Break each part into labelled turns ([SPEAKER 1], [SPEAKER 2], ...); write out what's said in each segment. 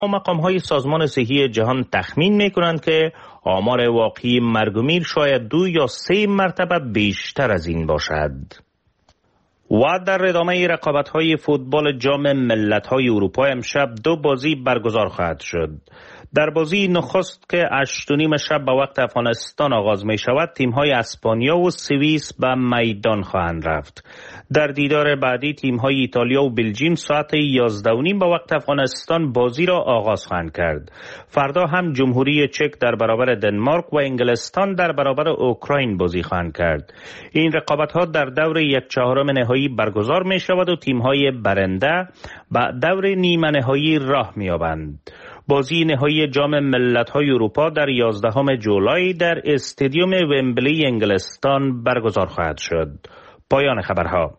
[SPEAKER 1] مقام‌های سازمان صحی جهان تخمین می‌کنند که آمار واقعی مرگ و میر شاید 2 یا 3 مرتبه بیشتر از این باشد. و در ادامه رقابت‌های فوتبال جام ملت‌های اروپا امشب 2 بازی برگزار خواهد شد. در بازی نخست که 8:30 شب به وقت افغانستان آغاز می شود، تیم‌های اسپانیا و سوئیس به میدان خواهند رفت. در دیدار بعدی تیم‌های ایتالیا و بلژیم ساعت 11:30 به وقت افغانستان بازی را آغاز خواهند کرد. فردا هم جمهوری چک در برابر دنمارک و انگلستان در برابر اوکراین بازی خواهند کرد. این رقابت‌ها در دور 1/4 نهایی برگزار می شود و تیم‌های برنده به دور نیمه نهایی راه می‌یابند. بازی نهایی جام ملت‌های اروپا در 11 جولای در استادیوم ومبلی انگلستان برگزار خواهد شد. پایان خبرها.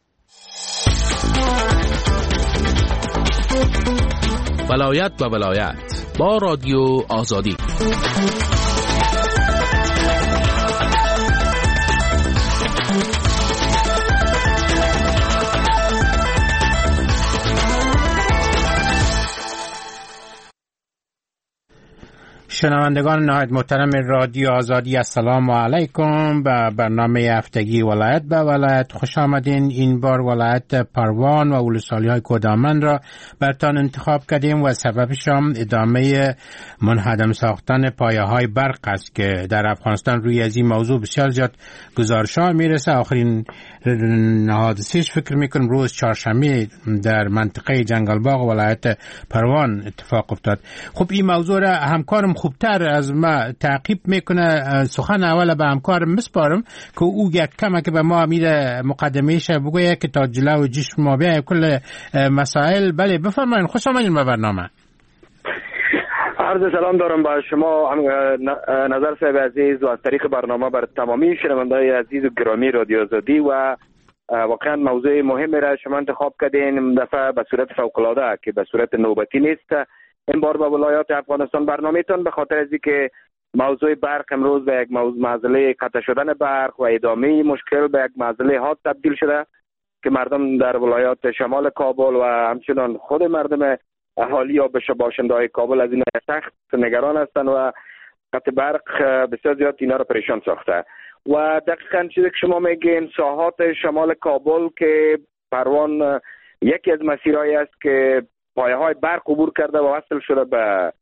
[SPEAKER 2] ولایت و ولایت با رادیو آزادی.
[SPEAKER 3] شنوندگان نهایت محترم رادیو آزادی، السلام علیکم. به برنامه هفتگی ولایت به ولایت خوش آمدین. این بار ولایت پروان و ولسوالی‌های کدامن را برتان انتخاب کردیم و سببش هم ادامه منهدم ساختن پایه‌های برق است که در افغانستان روی از این موضوع بسیار زیاد گزارش‌ها میرسه. آخرین حادثه‌اش فکر میکنم روز چهارشنبه در منطقه جنگلباغ ولایت پروان اتفاق افتاد. خب این موضوع را همکارم خوبتر از ما تعقیب میکنه. سخن اول به همکارم مسپارم که او یک کمه که به ما میره مقدمهش بگویه که تا جلو جشن ما بیایه کل مسائل. بله بفرمایید، خوش آمدین به برنامه.
[SPEAKER 4] عرض سلام دارم با شما نظر صاحب عزیز و از طریق برنامه بر تمامی شنونده‌های عزیز و گرامی رادیو آزادی و واقعا موضوع مهمی را شما انتخاب کردین. دفعه به صورت فوق‌العاده که به صورت نوبتی نیست این بار به ولایات افغانستان برنامه‌تون، به خاطر از اینکه موضوع برق امروز به یک معضله قطع شدن برق و ادامه مشکل به یک معضله حاد تبدیل شده که مردم در ولایات شمال کابل و همچنان خود مردم اهالی یا باشنده‌های کابل از این سخت نگران هستند و قطع برق بسیار زیاد اینا را پریشان ساخته. و دقیقاً چیزی که شما میگین ساحات شمال کابل که پروان یکی از مسیرهایی است که پایه‌های برق عبور کرده و وصل شده به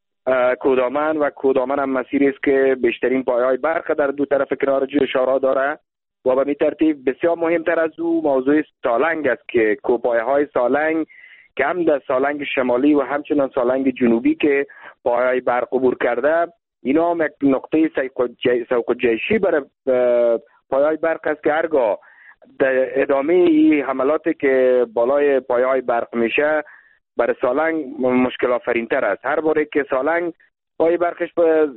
[SPEAKER 4] کودامن و کودامن هم مسیری است که بیشترین پایه‌های برق در دو طرف کنار جوشارا داره و به این ترتیب بسیار مهمتر از او موضوع سالنگ است که پایه‌های سالنگ که هم در سالنگ شمالی و همچنان سالنگ جنوبی که پایه‌های برق عبور کرده اینا هم یک نقطه سوق جیشی برای پایه‌های برق است که هرگاه در ادامه این حملاتی که بالای پایه‌های برق میشه برای سالنگ مشکل آفرین‌تر است. هر باره که سالنگ پای برقش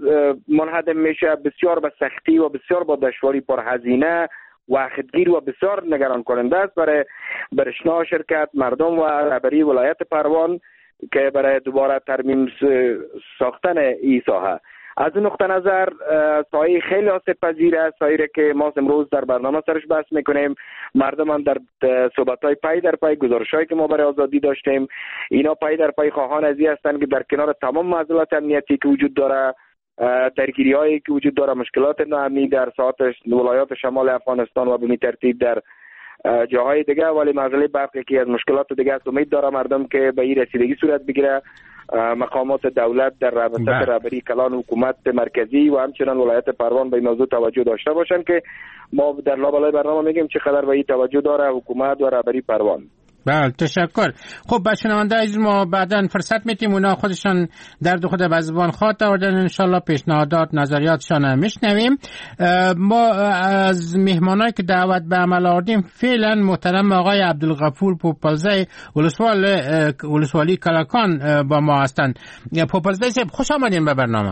[SPEAKER 4] منهدم میشه بسیار به سختی و بسیار با دشواری پرهزینه و خودگیر و بسیار نگران کننده است برای برشنا شرکت مردم و رهبری ولایت پروان که برای دوباره ترمیم ساختن این ساحه. از این نقطه نظر سایه خیلی آسیب پذیر است، سایه که ما امروز در برنامه سرش بحث میکنیم. مردم هم در صحبت‌های پای در پای گزارش‌هایی که ما برای آزادی داشتیم اینا پای در پای خواهان ازی هستند که در کنار تمام معضلات امنیتی که وجود داره، درگیری‌هایی که وجود داره، مشکلات ناامنی در ساحات ولایات شمال افغانستان و به این ترتیب در جاهای دیگه، ولی مسئله برق که از مشکلات دیگه است. امید داره مردم که به این رسیدگی صورت بگیره. مقامات دولت در رابطه رهبری کلان حکومت مرکزی و همچنان ولایت پروان به این موضوع توجه داشته باشند که ما در لابلای برنامه میگیم چقدر به این توجه داره حکومت و رهبری پروان.
[SPEAKER 3] بله تشکر. خب به شنونده عزیز ما بعداً فرصت میتیم اونا خودشان درد خود به زبان خواهد آوردن، انشالله پیشنهادات نظریاتشان میشنویم. ما از مهمانایی که دعوت به عمل آوردیم فعلا محترم آقای عبدالغفور پوپلزی ولسوالی کلکان با ما هستند. پوپلزی صاحب خوش آمدین به برنامه.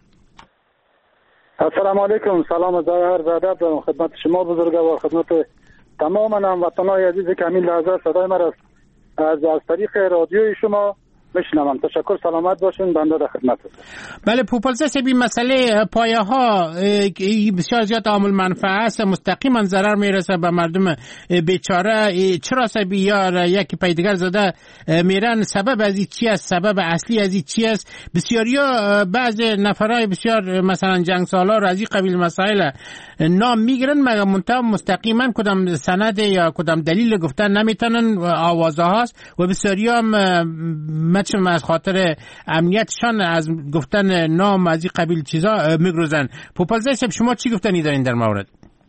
[SPEAKER 5] السلام علیکم. سلام از ادب دارم خدمت شما بزرگوار، خدمت تمام هموطنان عزیز که همین لحظه صدای ما از طریق رادیوی شما میشنوم. تشکر، سلامت باشین، بنده در خدمت هستم.
[SPEAKER 3] بله پوپلزه سبی مسئله پایه ها بسیار زیاد عامل منفعه است، مستقیما ضرر میرسه به مردم بیچاره. چرا سبی یا یکی پیدگر زده میرن؟ سبب از این چی است؟ سبب اصلی از این چی است؟ بسیاریا بعض نفرای بسیار مثلا جنگ سالار از این قبیل مسائل نام میگیرن مگر منتها مستقیما کدام سند یا کدام دلیل گفتن نمیتونن، آوازه هاست و بسیاریا مچم از خاطر امنیتشان از گفتن نام از این قبیل چیزا میگروزن. پوپلزه صاحب شما چی گفتنی دارین در مورد؟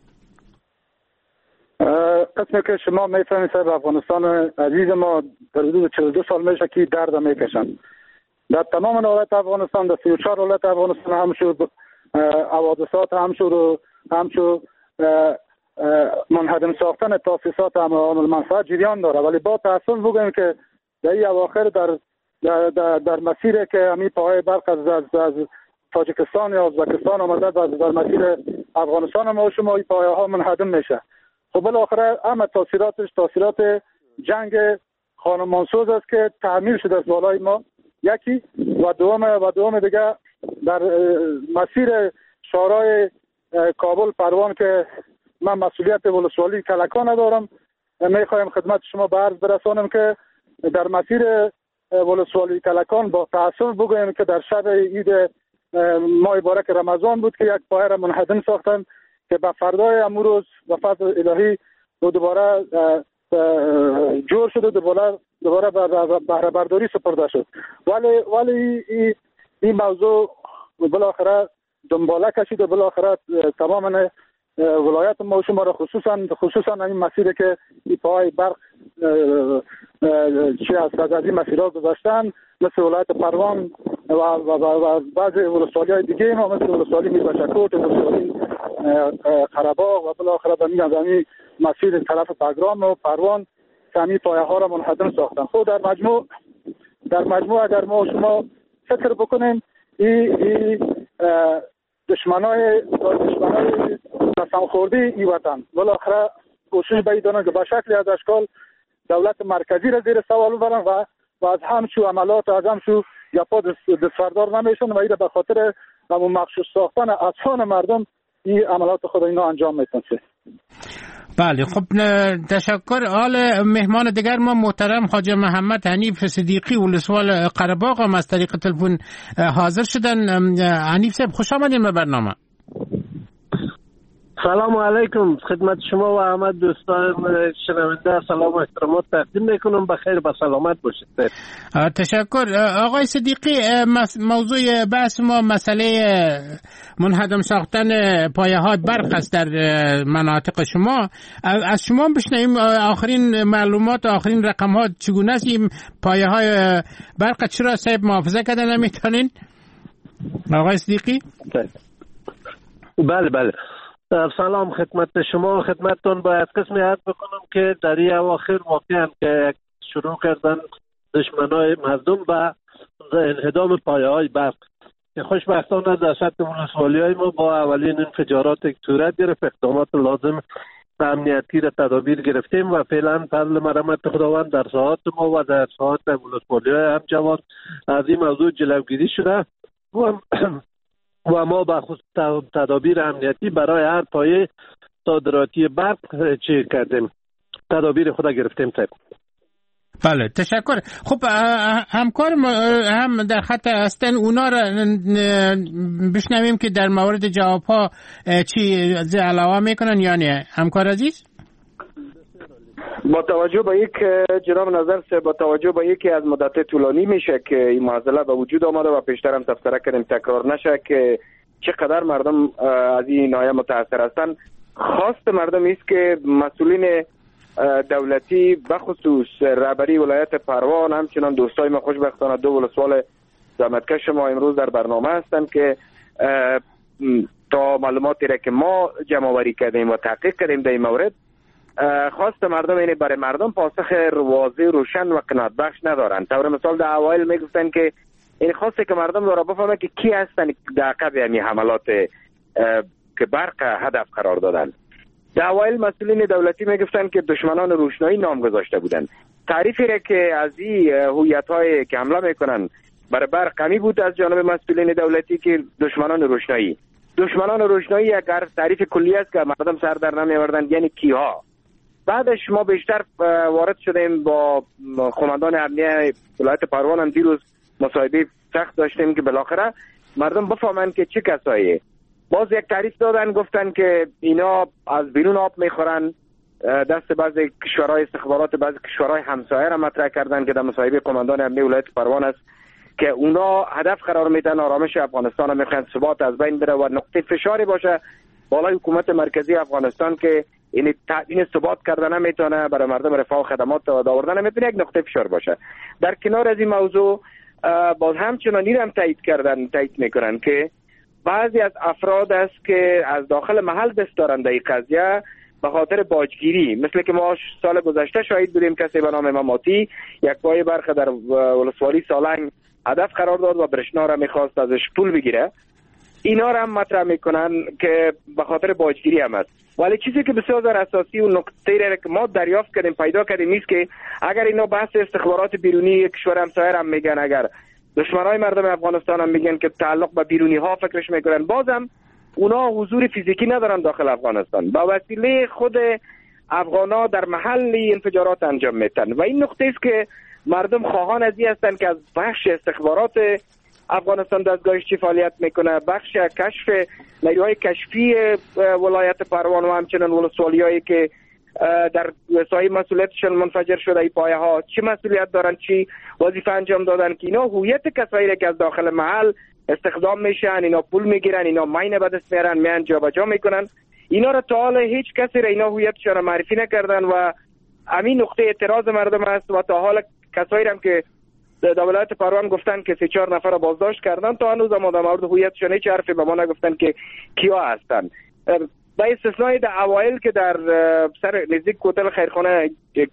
[SPEAKER 5] قسمی که شما میفهمید صاحب، افغانستان عزیز ما در حدود 42 سال میشه که درد میکشن. در تمام ولایت افغانستان، در 34 ولایت افغانستان همشو حوادثات همشو منهدم ساختن تاسیسات عامل منفعت جریان داره. ولی با تاسف بگویم که در این اواخر در مسیر که همین پاهای برق از تاجیکستان یا ازبکستان آمده در مسیر افغانستان ما شما این پایه ها منهدم میشه. خب بالاخره اما تاثیرات جنگ خانمانسوز است که تعمیر شده از بالای ما یکی و دوم دیگه در مسیر شورای کابل پروان که من مسئولیت ولسوالی کلکان دارم. میخوایم خدمت شما به عرض برسانم که در مسیر ولسوالی کلکان با تأسف بگویم که در شب عید ماه مبارک رمضان بود که یک پایه را منهدم ساختن که به فردای امروز و فضل الهی دوباره جور شد و دوباره بهره برداری سپرده شد. ولی این موضوع بالاخره دنباله کشید و بالاخره تماما ولایت ما شما را خصوصا این مسیری که این پای برق چی از این مسیرها گذاشتن مثل ولایت پروان و بعضی ولسوالی‌های دیگه ما مثل ولسوالی میربچکوت، ولسوالی قره‌باغ و بالاخره به این مسیر طرف بگرام و پروان کمی پایه ها را منهدم ساختن. خود در مجموع اگر ما شما فکر بکنیم این دشمنای قسم خوردی این وطن بالاخره کوشش بیدانن که به شکلی از اشکال دولت مرکزی را زیر سوال ببرن و از همچو عملات از همچو گپا دستبردار نمیشن و ایره به خاطر همون مخصوص ساختن اذهان مردم این عملات خود اینا انجام میتن.
[SPEAKER 3] بله خب تشکر. حال مهمان دیگر ما محترم خواجه محمد حنیف صدیقی ولسوال قره‌باغ هم از طریق تلفن حاضر شدن. حنیف صاحب خوش آمدین به برنامه.
[SPEAKER 6] سلام علیکم خدمت شما و همه دوستان شنونده سلام و احترامات تقدیم میکنم. بخیر و سلامت باشید.
[SPEAKER 3] تشکر. آقای صدیقی موضوع بحث ما مسئله منهدم ساختن پایه های برق است در مناطق شما. از شما بشنویم آخرین معلومات، آخرین رقم ها چگونه است؟ این پایه های برق چرا صاحب محافظه کردن نمیتونین آقای صدیقی؟
[SPEAKER 6] بله سلام خدمت شما. خدمتتون باید قسمی عرض بکنم که در این اواخر واقعا که شروع کردن دشمنای مردم به انهدام پایه های برق که خوشبختانه در سطح ولسوالی های ما با اولین انفجارات که صورت گرفت اقدامات لازم امنیتی را تدابیر گرفتیم و فعلا فضل مرحمت خداوند در ساحات ما و در ساحات ولسوالی های همجوار از این موضوع جلوگیری شده و ما به خصوص تدابیر امنیتی برای هر پایه صادراتی برق چه کردیم، تدابیر خود گرفتیم.
[SPEAKER 3] بله تشکر. خب همکار هم در خط هستن، اونا را بشنویم که در مورد جواب ها چی علاوه میکنن یا نه. همکار عزیز
[SPEAKER 4] با توجه به یک جناب نظر سه با توجه به یکی از مدت طولانی میشه که این معضله به وجود آمده و پیشتر هم تفسیر کردیم تکرار نشه که چقدر مردم از این ناحیه متاثر هستند. خواست مردم است که مسئولین دولتی بخصوص رهبری ولایت پروان همچنان دوستای ما خوشبختانه دو ولسوال زحمتکش ما امروز در برنامه هستند که تا معلوماتی را که ما جمع آوری کردیم و تحقیق کردیم در این مورد خواست مردم اینه برای مردم پاسخ واضح روشن و قناعت بخش ندارن. طور مثال در اوایل میگفتن که این خواسته که مردم داره بفهمه که کی هستن در عقب همین حملات که برق هدف قرار دادن. در اوایل مسئولین دولتی میگفتن که دشمنان روشنایی نام گذاشته بودن. تعریفی را که از این هویت‌های که حمله میکنن برای برق کمی بود از جانب مسئولین دولتی که دشمنان روشنایی اگر تعریف کلی است که مردم سر در نمی‌آوردند، یعنی کیها. بعدش ما بیشتر وارد شدیم با قماندان امنیه ولایت پروان. هم دیروز مصاحبه سخت داشتیم که بالاخره مردم بفهمند که چه کساییه. باز یک تعریف دادن، گفتن که اینا از بیرون آب میخورن، دست بعضی کشورهای استخبارات بعضی کشورهای همسایه را مطرح کردن که در مصاحبه قماندان امنیه ولایت پروان است که اونا هدف قرار میدن آرامش افغانستان را، میخوان ثبات از بین بره و نقطه فشاری باشه بالای حکومت مرکزی افغانستان که این ثبات کردن نمیتونه، برای مردم رفاه و خدمات آوردن نمیتونه، یک نقطه فشار باشه. در کنار از این موضوع باز همچنان این هم تایید میکنن که بعضی از افراد است که از داخل محل دست دارن در این قضیه به خاطر باجگیری، مثل که ما سال گذشته شاهد بودیم کسی به نام اماماتی یک پای برق در ولسوالی سالنگ هدف قرار داد و برشنا را میخواست ازش پول بگیره. اینا را هم مطرح میکنن که به خاطر باجگیری هم است. ولی چیزی که بسیار اساسی و نکته را که ما دریافت کردیم پیدا کردیم نیست که اگر اینا بحث استخبارات بیرونی کشور همسایه هم میگن، اگر دشمنای مردم افغانستان هم میگن که تعلق به بیرونی ها فکرش میکنن، بازم اونا حضور فیزیکی ندارن داخل افغانستان، با وسیله خود افغانا در محل انفجارات انجام میتن. و این نقطه است که مردم خواهان از این هستند که از بخش استخبارات افغانستان دستگاهش چی فعالیت میکنه، بخش کشف نیروهای کشفی ولایت پروان و همچنین ولسوالیایی که در سایه مسئولیتشون منفجر شده ای پایه ها چی مسئولیت دارن، چی وظیفه انجام دادن، که اینا هویت کسایی را که از داخل محل استخدام میشن، اینا پول میگیرن، اینا ماینه به دست میارن، میان جابجا میکنن، اینا را تا حالا هیچ کسی را اینا هویتشون معرفی نکردن و همین نقطه اعتراض مردم است. و تا حالا کسایی هم که در ولایت پروان گفتن که 3-4 نفر را بازداشت کردن، تا هنوز هم در مورد هویتشون هیچ حرفی به ما نگفتن که کیا هستن. با استثنای در اوایل که در سر نزدیک هتل خیرخانه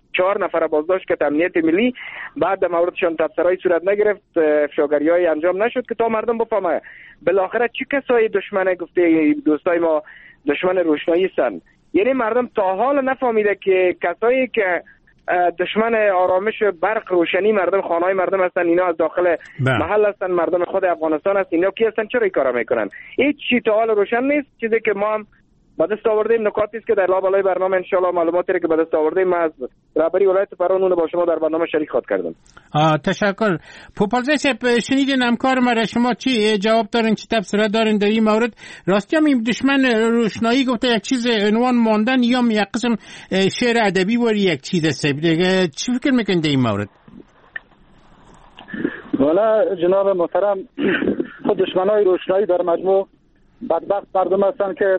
[SPEAKER 4] 4 نفر بازداشت که امنیت ملی، بعد در موردشان تبصره‌ای صورت نگرفت، افشاگری‌های انجام نشد که تا مردم بفهمه بالاخره چه کسایی دشمن گفته دوستای ما دشمن روشنایی هستند. یعنی مردم تا حال نفهمیده که کسایی که دشمن آرامش برق روشنی مردم خانه‌های مردم هستن، اینا از داخل محل هستن، مردم خود افغانستان هست. اینا کی هستن، چرا این کارا میکنن؟ هیچ چیز تا حال روشن نیست. چیزی که ما هم به دست آوردیم نکاتی است که در لابلای برنامه ان شاء الله معلوماتی که به دست آوردیم از رهبری ولایت پروان با شما در برنامه شریک خواهد کردم.
[SPEAKER 3] تشکر. پوپالزی صاحب، شنیدین همکار ما شما چی جواب دارین، چی تبصره دارین در این مورد؟ راستی هم این دشمن روشنایی گفته یک چیز عنوان ماندن یا یک قسم شعر ادبی و یک چیز است دیگه، چی فکر میکنید در این مورد؟
[SPEAKER 5] والا جناب محترم، خود دشمنای روشنایی در مجموع بدبخت مردم هستن که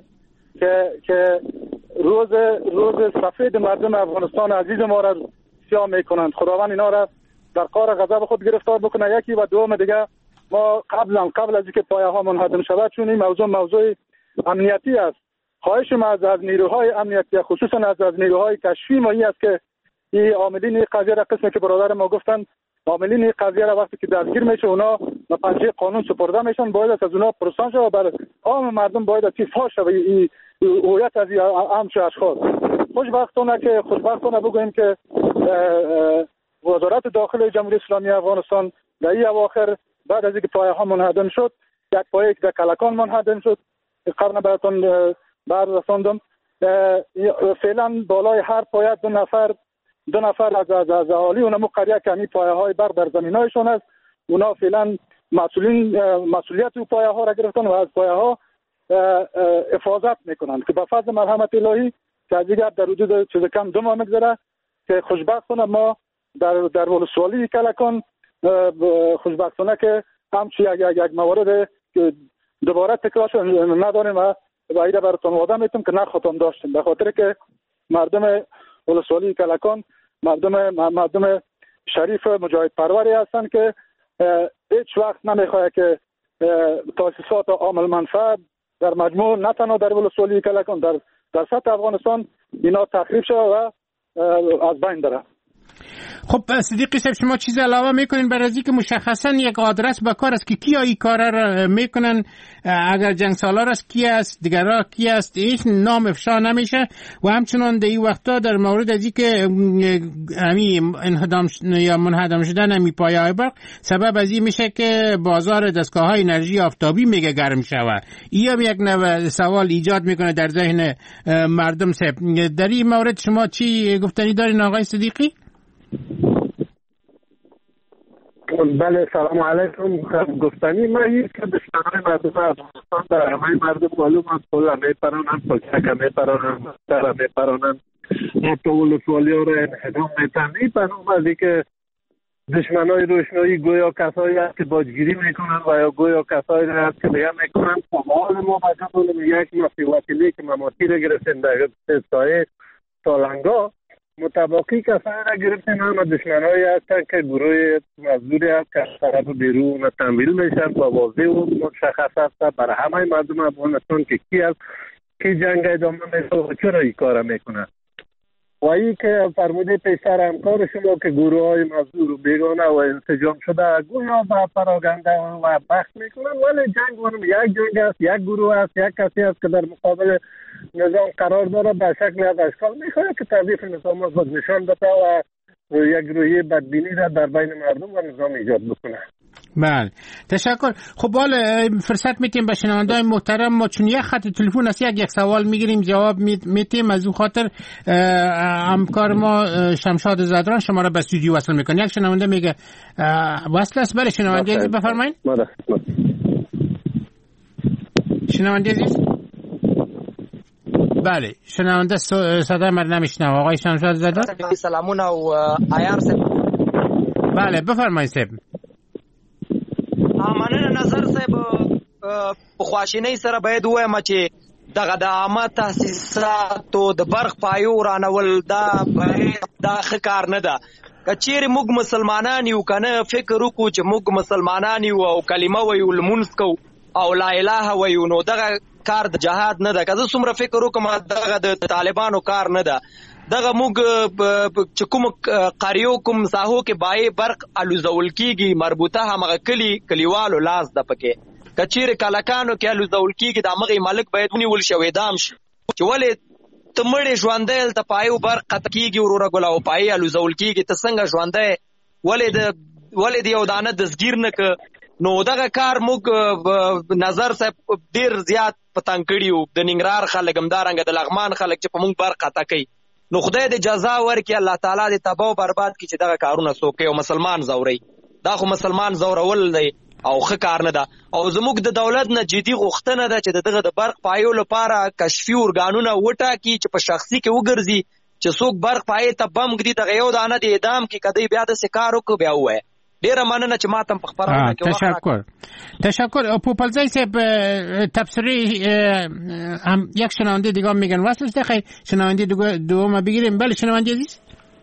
[SPEAKER 5] روز سفید مردم افغانستان عزیز ما را سیاه میکنند. خداوند اینا را در قار غضب خود گرفتار بکنه. یکی و دوم دیگه، ما قبل از اینکه پایه ها منهدم شود، چون این موضوع امنیتی است، خواهش ما از نیروهای امنیتی خصوصا از نیروهای کشفی ما این است که این عاملین این قضیه را، قسمی که برادر ما گفتن، عاملین این قضیه را وقتی که دستگیر میشه اونا به پنجه قانون سپرده میشن، باید از اونا پرسان شود و بر عام مردم باید فاش شود این هویت از همچه اشخاص. خوشبختانه بگوییم که وزارت داخلی جمهوری اسلامی افغانستان در این اواخر بعد از اینکه پایه ها منهدم شد، یک پایه که در کلکان منهدم شد قبلا براتون بررساندم، فعلا بالای هر پایه دو نفر از اهالی اونمو قریه که همی پایه های برق در زمین هایشون است، اونا فعلا مسئولیت او پایه ها را گرفتن و از پایه ها حفاظت میکنند که با فضل مرحمت الهی که از دیگر در حدود چیز کم 2 ماه میگذره که خوشبختانه ما در ولسوالی کلکان خوشبختانه که همچی یک موارد که دوباره تکرار شد نداریم و باید براتون وعده میتونم که نخواهیم داشتیم، به خاطر که مردم ولسوالی کلکان مردم شریف مجاهد پروری هستند که هیچ وقت نمیخواد که تاسیسات عامل منفعت در مجموع نه تنها در ولسوالی کلکان در سطح افغانستان اینا تخریب شده و از بین بره.
[SPEAKER 3] خب صدیقی صاحب شما چیز علاوه میکنین برای از اینکه مشخصا یک آدرس به کار است که کیا این کار را میکنن، اگر جنگ سالار است کی است، دیگرها کی است، هیچ نام افشا نمیشه و همچنان در این وقتا در مورد از اینکه همین انهدام یا منهدم شدن همین پایه‌های برق سبب از این میشه که بازار دستگاه‌های انرژی آفتابی میگه گرم شود. این یک نوع سوال ایجاد میکنه در ذهن مردم. صاحب در این مورد شما چی گفتنی دارین آقای صدیقی؟
[SPEAKER 6] بله سلام علیکم. گفتنی ما هیچ که دشمنای مردم افغانستان در همه مردم معلوم است، کلا میپرانند، پلچک میپرانند، مستر میپرانند، حتی ولسوالی ها را انهدام میتن. این پنوم از این که دشمنای روشنایی گویا کسایی هست که باجگیری میکنند و یا گویا کسایی هست که دیگه میکنند. حال ما بجبون یک مافی وکیلی که مماتی را گرفتن در سایه سالنگا متباقی کسایی را گرفتن، هم دشمنایی هستند که گروه مزدوری هست که از طرف بیرون تنبیل میشن و واضح و مشخص هست برای همه مردم افغانستان که کی هست که جنگ ادامه میده و چرا این کار میکنه. و این که فرموده پیشتر همکار شما که گروه های مزدور و بیگانه و انسجام شده گویا با پراگنده و بحث میکنن، ولی جنگ یک جنگ است، یک گروه است، یک کسی است که در مقابل نظام قرار داره، به شکل از اشکال میخواد که تضعیف نظام را نشان بده و یک روحیه بدبینی را در بین مردم و نظام ایجاد بکنه.
[SPEAKER 3] بله تشکر. خب حالا فرصت میتیم به شنونده‌های محترم ما چون یک خط تلفن است یک سوال میگیریم جواب میتیم، از اون خاطر همکار ما شمشاد زدران شما را به استودیو وصل میکنه. یک شنونده میگه وصل است. بله شنونده عزیز بفرمایید. شنونده عزیز بله شنونده صدا من نمیشنوه. آقای شمشاد زدران
[SPEAKER 7] سلامونه و عیار صاحب.
[SPEAKER 3] بله بفرمایید صاحب.
[SPEAKER 7] مننه نظر صاحب، په خواشینۍ سره باید ووایم چې دغه د عامه تاسیساتو د برق پایو رانول دا ښه کار نه ده. که چیرې موږ مسلمانان یو که نه فکر وکړو چې موږ مسلمانان یو او کلمه ویو لمونځ کوو او لا اله ویو نو دغه کار د جهاد نه ده. که زه څومره فکر وکړم دغه د طالبانو کار نه ده. دغه موږ چې کوم قریو کوم ساحو کې بای برق الوزول کیږي مربوطه همغه کلیوالو لاس د پکې که چیرې کلکانو کې الوزول کیږي د همغه مالک باید ونیول شي او اعدام شي چې ولې ته مړې ژوندی هلته پایو برق قطع کیږي وروره ګله او پایې الوزول کیږي ته څنګه ژوندی ولې د یو دانه دستګیر نه که نو دغه کار موږ نظر صاحب ډېر زیات په تنګ کړي وو. د ننګرهار خلک همدارنګه د لغمان خلک چې په موږ برق قطع کوي نو خدای دې جزا ورکړي، الله تعالی دې تباه او برباد کړي چې دغه کارونه څوک کوي او مسلمان زوري. دا خو مسلمان زورول دی او ښه کار نه ده. او زموږ د دولت نه جدي غوښتنه ده چې دغه د برق پایو لپاره کشفي ارګانونه وټاکي چې په شخصي کې وګرځي چې څوک برق پایې ته بم ږدي دغه یو دانه د اعدام کې کدی بیا داسې کار وکړو بیا ووایه. ډیره مننه چې ما ته په خبرونه کې
[SPEAKER 3] تشکر. پوپلزی صاحب تبصره هم یک شنونده دیگه میگن وصلش دخی شنونده دوم بگیریم. بله شنونده عزیز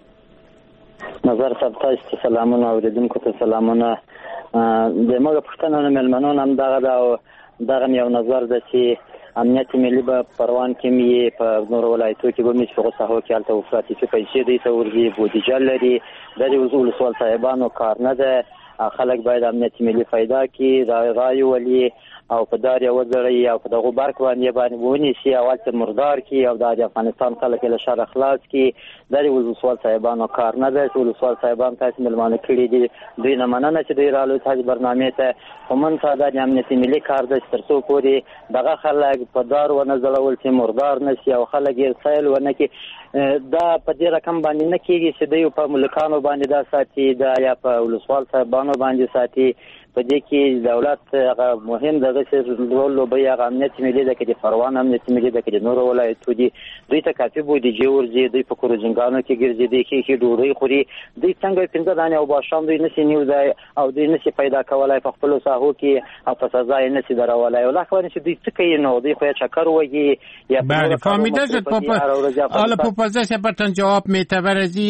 [SPEAKER 8] نظر صاحب تاسو سلامونه اوریدونکو ته سلامونه. د موږ پښتنو ملمنون هم دغه یو نظر ده چې امنیت ملي به پروان کې می په نور ولایتو کې به می په ساحو کې الته وفاتی چې پیسې دي ته ورځي بودیجه لري د وزول سوال صاحبانو کار نه ده. خلک باید امنیت ملي پیدا کړي رای ولي او په دار یو ځړی او په دغه برق باندې ونیسي او چې مردار کی او د افغانستان خلک له شر اخلاص کی د وزول صاحبانو کار نه ده. وزول صاحبان تاسو ملمانه کړي دي دوی نه مننه چې دوی رالو تاسو برنامه ته ومن ساده امنیت ملي کار د ترڅو پوري دغه خلک په دار و نه ځلول چې مردار نشي او خلک یې سایل ونه کی دا په دې رقم باندې نه کیږي چې دوی په ملکانو باندې دا ساتي دا یا په ولسوال صاحبانو باندې ساتي. په دې کې دولت هغه مهم دغه رول لوبي هغه امنیت ملي ده کې د پروان امنیت ملي ده کې د نور ولایتو دي دوی ته کافي بودیجه ورځي دوی په کورجنګانو کې ګرځي دوی کې ډوډۍ خوري دوی څنګه 15 دانې او باشام دوی نشي نیوځي او دوی نشي پیدا کولای په خپل ساحو کې او په سزا یې نشي درولای او لاخوان چې دوی څه کوي نو دوی خو چکر وږي یا
[SPEAKER 3] بله فهمیده شد. حالا پوپلزی براتون جواب میده برازی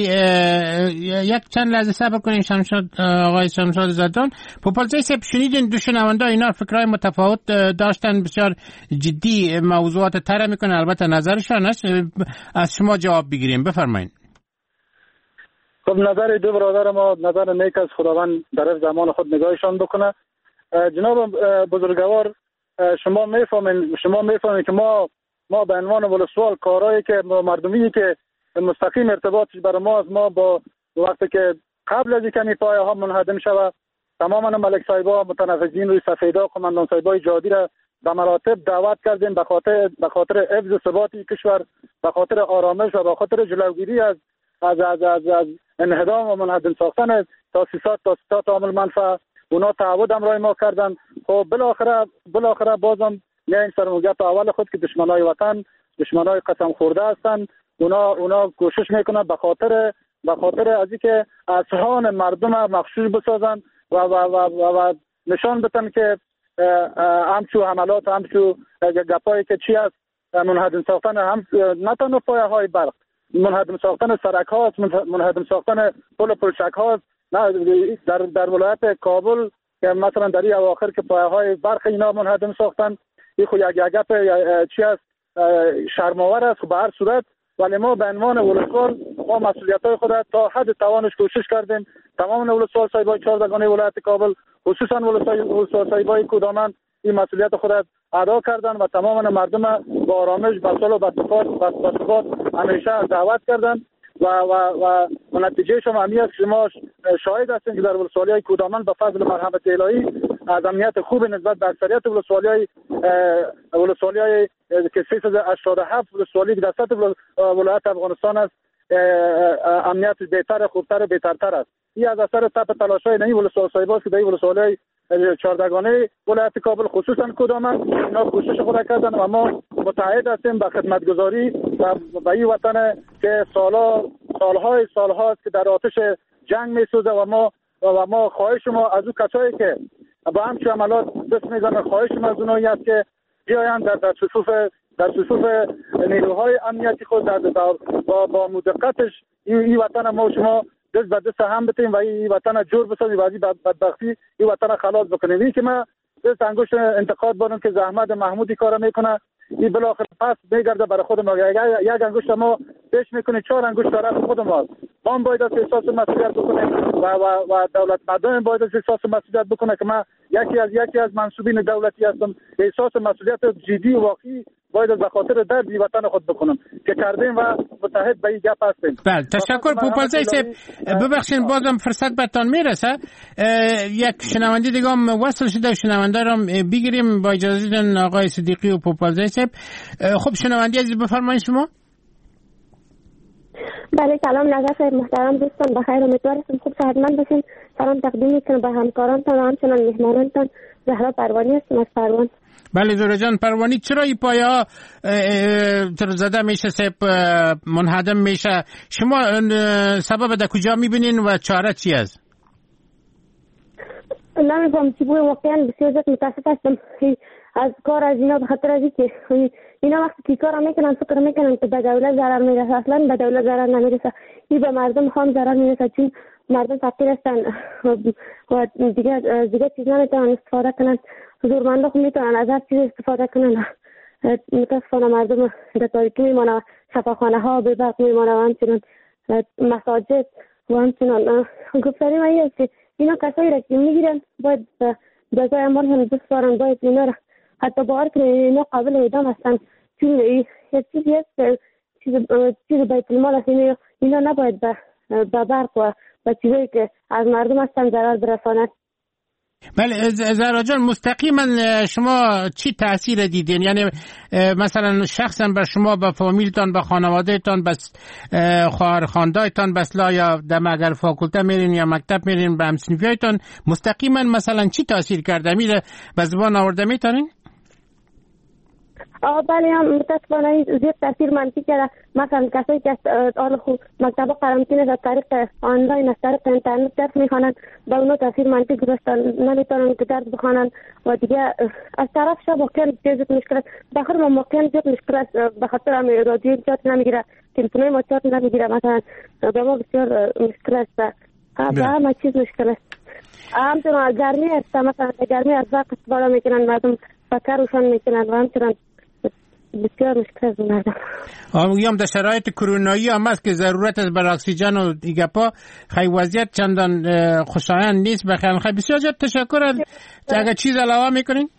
[SPEAKER 3] یک چند لحظه صبر کنین آقای شمشاد زدران. پوپلزی صاحب شنیدین دو شنونده اینا فکرای متفاوت داشتن بسیار جدی موضوعات طرح میکنن البته نظرشان است. از شما جواب بگیریم بفرمایید.
[SPEAKER 5] خب نظر دو برادر ما نظر نیک از خداوند در زمان خود نگاهشان بکنه. جناب بزرگوار، شما میفهمین که ما به عنوان ولسوال کارهایی که مردمی که مستقیم ارتباطش برای ما با وقتی که قبل از اینکه پایه ها منهدم شود تماما ملک صاحبا متنفذین روی سفیدا قماندان صاحبای جادی را به مراتب دعوت کردیم به خاطر حفظ ثبات کشور، به خاطر آرامش و به خاطر جلوگیری از انهدام و منهدم ساختن تاسیسات عامل منفعه. اونا تعهد امرای ما کردن. خب بالاخره بازم این سرموگت اول خود که دشمنای وطن، دشمنای قسم خورده هستند، اونا کوشش میکنن به خاطر از اینکه اذهان مردم مغشوش بسازن و نشان بدن که همچو حملات، همچو گپایی که چی است منهدم ساختن هم نه تنها پایه های برق، منهدم ساختن سرک هاست، منهدم ساختن پلچک هاست. در ولایت کابل که مثلا در این اواخر که پایه های برق اینا منهدم ساختن، این خود یک گپ چی است شرم‌آور است. به هر صورت ولی ما به عنوان ولسوال ما مسئولیت‌های خود تا حد توانش کوشش کردیم. تمام ولسوال صاحبای 14 ولایت کابل، خصوصا ولسوال صاحبای کودامن این مسئولیت خود ادا کردن و تمام مردم با آرامش، با صلح و با ثبات همیشه دعوت کردن و نتیجه شما همی است که شما شاهد هستین که در ولسوالی‌های کودامن به فضل مرحمت الهی از امنیت خوب نسبت به اکثریت ولسوالی‌های که 387 ولسوالی که در سطح ولایت افغانستان است امنیت بهتر، خوبتر، بهترتر است. این از اثر تپ تلاش‌های نهی ولسوال صاحباست که در ولسوالی‌های 14 ولایت کابل خصوصا کودامن اینا کوشش خود کردن و ما متعهد هستیم به خدمتگزاری و این وطن که سال‌هاست که در آتش جنگ می‌سوزه و ما خواهش ما از اون کسایی که با همچین عملات دست میزنن، خواهش ما از اونایی است که بیایند در صفوف نیروهای امنیتی خود با مدقتش این وطن ما و شما دست به دست هم بتیم و این وطن جور بسازیم و از این بدبختی این وطن خلاص بکنیم. این که ما دست انگشت انتقاد بارم که زحمت محمودی کار میکنه، این بالاخره پس میگرده برای خود ما. یک انگشت ما پیش میکنه 4 انگشت طرف خود ما. ما باید از احساس مسئولیت بکنیم و دولت مردم باید از احساس مسئولیت بکنه که ما یکی از منصوبین دولتی هستم. احساس مسئولیت جدی و واقعی باید به خاطر درد وطن خود بکنم که کردیم و متحد به این گپ هستیم.
[SPEAKER 3] بله تشکر پوپلزی صاحب. ببخشید بازم فرصت بهتون میرسه. یک شنونده دیگه هم وصل شده، شنونده رو بگیریم با اجازه دن آقای صدیقی و پوپلزی صاحب. خب شنونده عزیز بفرمایید شما.
[SPEAKER 9] بله سلام نظر محترم دوستان، بخیر، امیدوارم خوب صحتمند باشین. سلام تقدیم میکنم به همکارانتان و همچنان مهمانانتان. زهرا پروانی هستم از پروان.
[SPEAKER 3] بله زهرا جان پروانی، چرا این پایه ها زده میشه، منهدم میشه؟ شما سبب در کجا میبینین و چاره چی است؟
[SPEAKER 9] نمیفهم چی بوی، واقعا بسیار زیاد متاسف هستم از کار از اینا، به خاطر از اینکه اینا وقتی که کار میکنن فکر میکنن که به دولت ضرر میرسه، اصلا به دولت ضرر نمیرسه، این به مردم هم ضرر میرسه، چون مردم فقیر هستن و دیگه چیز نمیتونن استفاده کنن. زورمندا خب میتونن از هر چیز استفاده کنن. متاسفانه مردم در تاریکی میمانه، شفاخانه ها به برق میمانه و همچنان مساجد و همچنان گفتاری ما این است که اینا کسایی را که میگیرن باید جزای اعمال هم بسپارن، باید اینا را حتی باور کنن اینا قابل اعدام هستن، چون یک چیزی هست چیز بیت المال است، اینا نباید به برق و به چیزایی که از مردم هستن ضرر برسانند.
[SPEAKER 3] بله زهرا جان مستقیما شما چی تاثیر دیدین؟ یعنی مثلا شخصا بر شما، به فامیلتان، به خانوادهتان، بس خواهر خاندایتان، بس لا یا در اگر فاکولته میرین یا مکتب میرین به همسنفیایتان مستقیما مثلا چی تاثیر کرده؟ میره به زبان آورده میتونین؟
[SPEAKER 9] بله هم متاسفانه زیاد تاثیر منفی کرده. مثلا کسایی که آل خوب مکتب قرنطینه از طریق آنلاین از طریق اینترنت درس میخوانند به اونا تاثیر منفی گذاشتن، نمیتونن که درس بخوانند و دیگه از طرف شب واقعا زیاد مشکل است. بخیر ما واقعا زیاد مشکل است، به خاطر هم رادیو چارت نمیگیره، تلفن‌های ما چارت نمیگیره، مثلا به ما بسیار مشکل است، به همه چیز مشکل است. همچنان گرمی است، مثلا گرمی از وقت استفاده میکنن مردم، فکر روشن میکنن و همچنان بسیار مشکل از مردم.
[SPEAKER 3] میگم در شرایط کرونایی هم است که ضرورت از بر اکسیژن و دیگه پا خیلی وضعیت چندان خوشایند نیست. بخیر بسیار زیاد تشکر. اگر چیز علاوه میکنین؟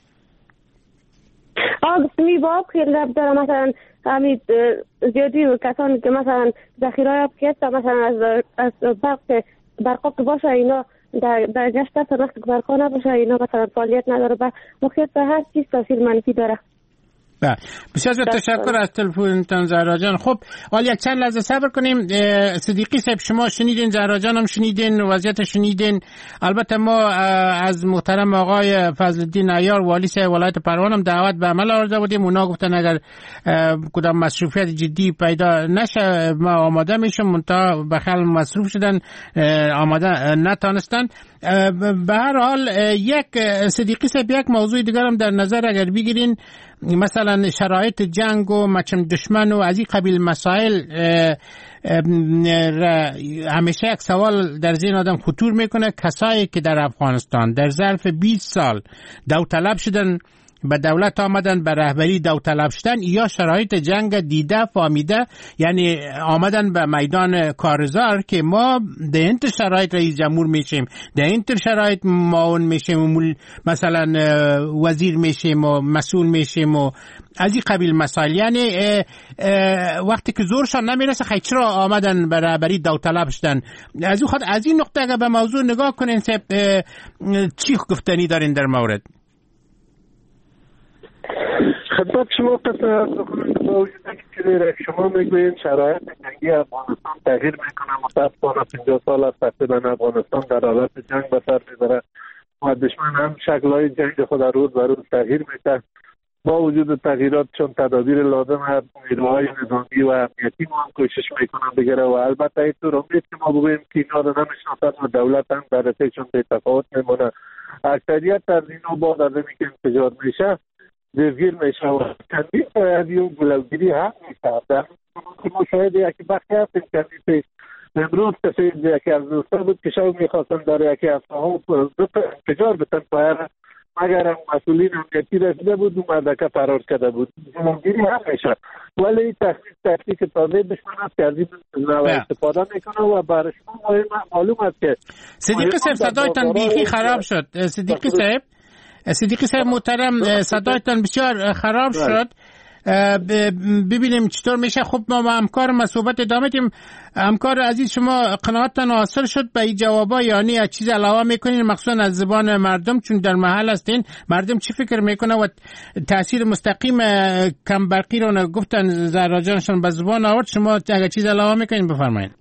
[SPEAKER 9] گفتمی با آب خیلی رب داره. مثلا همین زیادی کسانی که مثلا ذخیره آب که مثلا از برقا که باشه اینا در گشت است وقتی که برقا نباشه اینا مثلا فعالیت نداره و مخیط به هر چیز تاثیر منفی داره.
[SPEAKER 3] بسیار تشکر از تلفنتان زهرا جان. خب حالا یک چند لحظه صبر کنیم. صدیقی صاحب شما شنیدین، زهرا جان هم شنیدین، وضعیت شنیدین. البته ما از محترم آقای فضل‌الدین عیار والی صاحب ولایت پروان هم دعوت به عمل آورده بودیم. اونا گفتن اگر کدام مصروفیت جدی پیدا نشه ما آماده میشیم، منتها بخل مصروف شدن آماده نتانستن. به هر حال یک صدیقی صاحب یک موضوع دیگر هم در نظر اگر بگیرین، مثلا شرایط جنگ و مچم دشمن و از این قبیل مسائل همیشه یک سوال در ذهن آدم خطور میکنه. کسایی که در افغانستان در ظرف 20 سال داوطلب شدن، به دولت آمدن، به رهبری داوطلب شدن، یا شرایط جنگ دیده فهمیده، یعنی آمدن به میدان کارزار که ما در این شرایط رئیس جمهور میشیم، در این شرایط معاون میشیم و مثلا وزیر میشیم و مسئول میشیم و از این قبیل مسائل. یعنی وقتی که زورشان نمیرسه خیلی چرا آمدن به رهبری داوطلب شدن. از این نقطه اگر به موضوع نگاه کنین چی گفتنی دارین در مورد؟
[SPEAKER 6] خدمت شما قصد بکنم که با وجود که شما میگوین شرایط جنگی افغانستان تغییر میکنه، متاسفانه 50 سال از تقریبا افغانستان در حالت جنگ به سر میبره و دشمن هم شکلهای جنگ خود روز به روز تغییر میکنه. با وجود تغییرات چون تدابیر لازم هست، نیروهای نظامی و امنیتی ما هم کوشش میکنن بگیره و البته اینطور امید که ما بگوییم که اینا رو نمیشناسن و دولت هم در رسیشون به تفاوت میمونه. اکثریت از اینا بعد از اینکه انفجار میشه دزگیر میشه و چندین فرادی و گلوگیری هم میشه. در مشاهده یکی بخی هستیم چندین پیش امروز کسی یکی از دوستا بود که شاید میخواستن در یکی از ها انفجار بتن پایر مگر هم مسئولین امنیتی رسیده بود و مردکه فرار کرده بود. گلوگیری هم میشه ولی تحقیق تازه دشمن هست که از این نوع استفاده میکنه و برای شما معلوم است که
[SPEAKER 3] صدیقی صاحب صدایتان بیخی خراب شد. صدیقی صاحب محترم صدایتان بسیار خراب شد. ببینیم چطور میشه. خب ما همکار صحبت ادامه دیم. همکار عزیز شما قناعتتان حاصل شد به این جوابا؟ یعنی از چیز علاوه میکنین مخصوصا از زبان مردم چون در محل هستین؟ مردم چی فکر میکنه و تاثیر مستقیم کم برقی رو گفتن زهرا جانشون به زبان آورد، شما اگر چیز علاوه میکنین بفرمایید.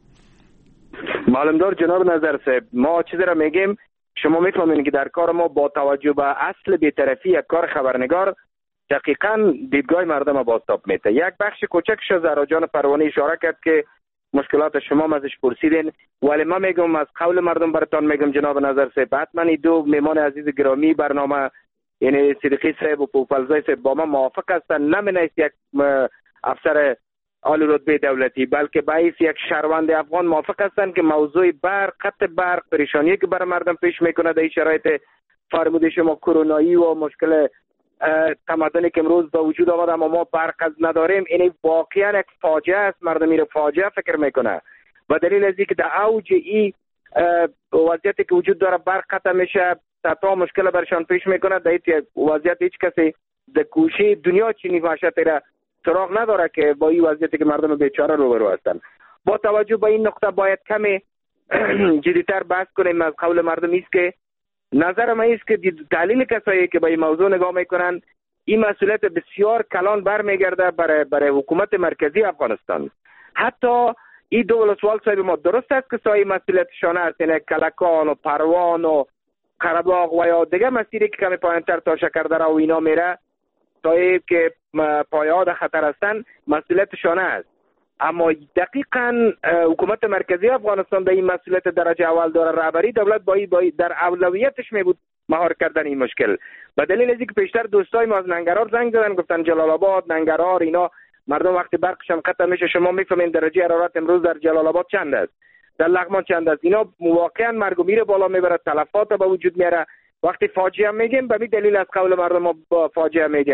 [SPEAKER 4] معلوم دار جناب نظر صاحب، ما چیزی را میگیم شما میفهمین که در کار ما با توجه به اصل بی‌طرفی یک کار خبرنگار دقیقاً دیدگاه مردم بازتاب میده. یک بخش کوچکش زهرا جان پروانی اشاره کرد که مشکلات شما ازش پرسیدین، ولی من میگم از قول مردم براتون میگم جناب نظر صاحب، حتما این دو میمان عزیز گرامی برنامه یعنی صدیقی صاحب و پوپلزای صاحب با ما موافق هستن. نمینست یک افسر عالی رتبه دولتی بلکه باعث یک شهروند افغان موافق هستند که موضوع برق، قطع برق، پریشانی که برای مردم پیش میکنه در این شرایط فرموده شما کرونایی و مشکل تمدنی که امروز به وجود آمد اما ما برق از نداریم، این واقعا یک فاجعه است. مردم این فاجعه فکر میکنه و دلیل از اینکه در اوج این وضعیتی که وجود داره برق قطع میشه تا مشکل برشان پیش میکنه. در این وضعیت هیچ کسی در گوشه دنیا چنین وحشتی را سراغ نداره که با این وضعیتی که مردم بیچاره روبرو هستند. با توجه به این نقطه باید کمی جدی‌تر بحث کنیم. از قول مردم است که نظر من است که دلیل کسایی که به این موضوع نگاه میکنن این مسئولیت بسیار کلان برمیگرده برای حکومت مرکزی افغانستان. حتی این دو ولسوال صاحب ما درست است که سای مسئولیتشان است، یعنی کلکان و پروان و قره‌باغ و یا دیگه مسیری که کمی پایین‌تر تا شکردره و اینا میره تایی که پایه‌ها در خطر هستند مسئولیتشان است. اما دقیقاً حکومت مرکزی افغانستان در این مسئولیت درجه اول داره. رهبری دولت باید در اولویتش می بود مهار کردن این مشکل. به دلیل از اینکه پیشتر دوستای ما از ننگرهار زنگ زدن گفتن جلال آباد، ننگرهار اینا مردم وقتی برقشان قطع میشه شما میفهمین درجه حرارت امروز در جلال آباد چند است، در لغمان چند است. اینا واقعا مرگ و میر بالا میبره، تلفات به وجود میاره. وقتی فاجعه میگیم به دلیل از قول مردم ما فاجعه میگیم.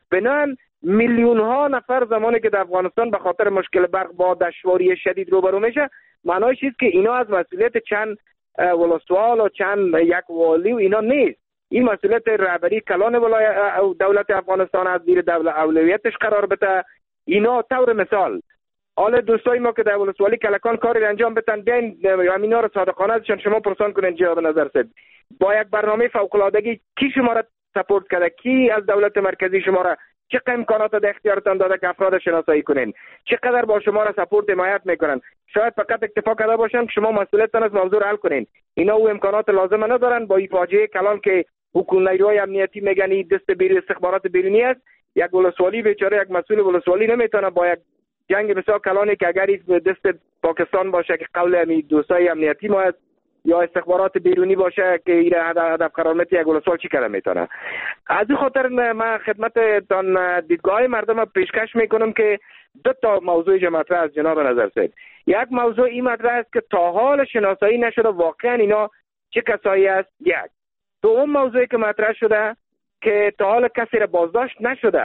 [SPEAKER 4] بنان میلیون ها نفر زمانی که در افغانستان به خاطر مشکل برق با دشواری شدید روبرو میشه، معنای چیز که اینا از مسئولیت چند ولسوال و چند یک والی و اینا نیست. این مسئولیت رهبری کلان دولت افغانستان از زیر اولویتش قرار بده. اینا طور مثال حال دوستای ما که در ولسوالی کلکان کاری انجام بدن، بیاین همینا رو صادقانه ازشان شما پرسان کنین جواب نظر سید. با یک برنامه فوق العادگی کی شما را سپورت کرده؟ کی از دولت مرکزی شما را چه امکانات در اختیارتان داده که افراد شناسایی کنین؟ چقدر با شما را سپورت حمایت میکنن؟ شاید فقط اکتفا کرده باشن شما مسئولیتتان از موضوع حل کنین. اینا او امکانات لازم ندارن. با این فاجعه کلان که حکومت نیروهای امنیتی میگن این دست استخبارات بیرونی است، یک ولسوالی بیچاره، یک مسئول ولسوالی نمیتونه با یک جنگ بسیار کلانی که اگر دست پاکستان باشه که قول امی دوستای امنیتی ما است یا استخبارات بیرونی باشه که این هدف قرار میده، یک ولسوال چی کاره میتونه. از این خاطر من خدمتتان دیدگاه مردم پیشکش میکنم که دو تا موضوع مطرح از جناب نظر سید. یک موضوع این مطرح است که تا حال شناسایی نشده واقعا اینا چه کسایی است. یک دوم موضوعی که مطرح شده که تا حال کسی را بازداشت نشده.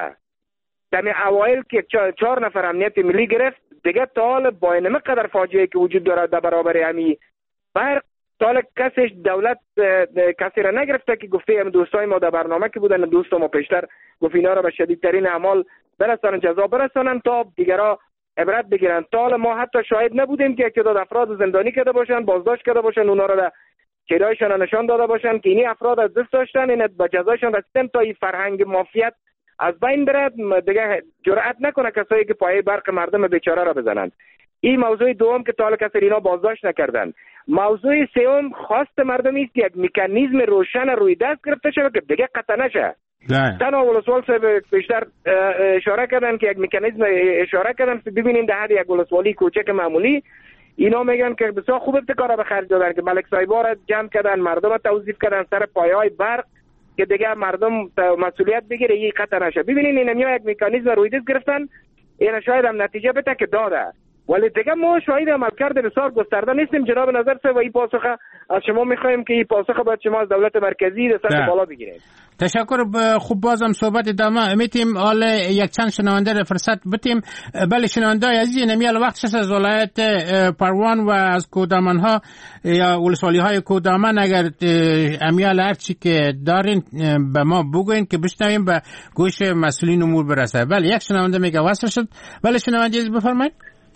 [SPEAKER 4] در اوایل که 4 نفر امنیت ملی گرفت، دیگه تا حال با اینمه قدر فاجعه که وجود دارد در برابر همی برق، تا حال کسیش دولت کسی را نگرفته که گفته هم دوستای ما در برنامه که بودن، دوست ما پیشتر گفت اینا را به شدیدترین اعمال برسانن، جزا برسانن تا دیگرها عبرت بگیرن. تا حال ما حتی شاهد نبودیم که تعداد افراد زندانی کرده باشن، بازداشت کرده باشن، اونا را چهرهایشان نشان داده باشن که اینی افراد از دست داشتن، این به جزایشان رسیدن تا این فرهنگ مافیات از بین برد، دیگه جرأت نکنه کسایی که پایه برق مردم بیچاره را بزنند. این موضوع دوم که تا حالا کسی اینا بازداشت نکردن. موضوع سوم خواست مردمی است که یک مکانیزم روشن روی دست گرفته شود که دیگه قطع نشه. تنها ولسوال صاحب بیشتر اشاره کردن که یک مکانیزم اشاره کردن که ببینین در حد یک ولسوالی کوچک معمولی اینا میگن که بسیار خوب ابتکار به خرج دادن که ملک صاحبا را جمع کردن، مردم را توظیف کردن سر پایه‌های برق که دیگه مردم مسئولیت بگیره، این قطع نشه. ببینین اینا یک مکانیزم روی دست گرفتن، اینا شاید هم نتیجه بده که داده، ولی دیگه ما شاهد عملکرد بسیار گسترده نیستیم. جناب نظر صاحب این پاسخ از شما میخوایم که این پاسخ باید شما از دولت مرکزی در سطح بالا بگیرید.
[SPEAKER 3] تشکر. خوب بازم صحبت ادامه میتیم. حالا یک چند شنونده را فرصت بتیم. بله شنونده عزیز، نمیال وقتش از ولایت پروان و از کودمان ها یا ولسوالی های کودمان اگر امیال هرچی که دارین به ما بگوین که بشنویم به گوش مسئولین امور برسه. بله یک شنونده میگه وصل شد. بله شنونده عزیز بفرمایید.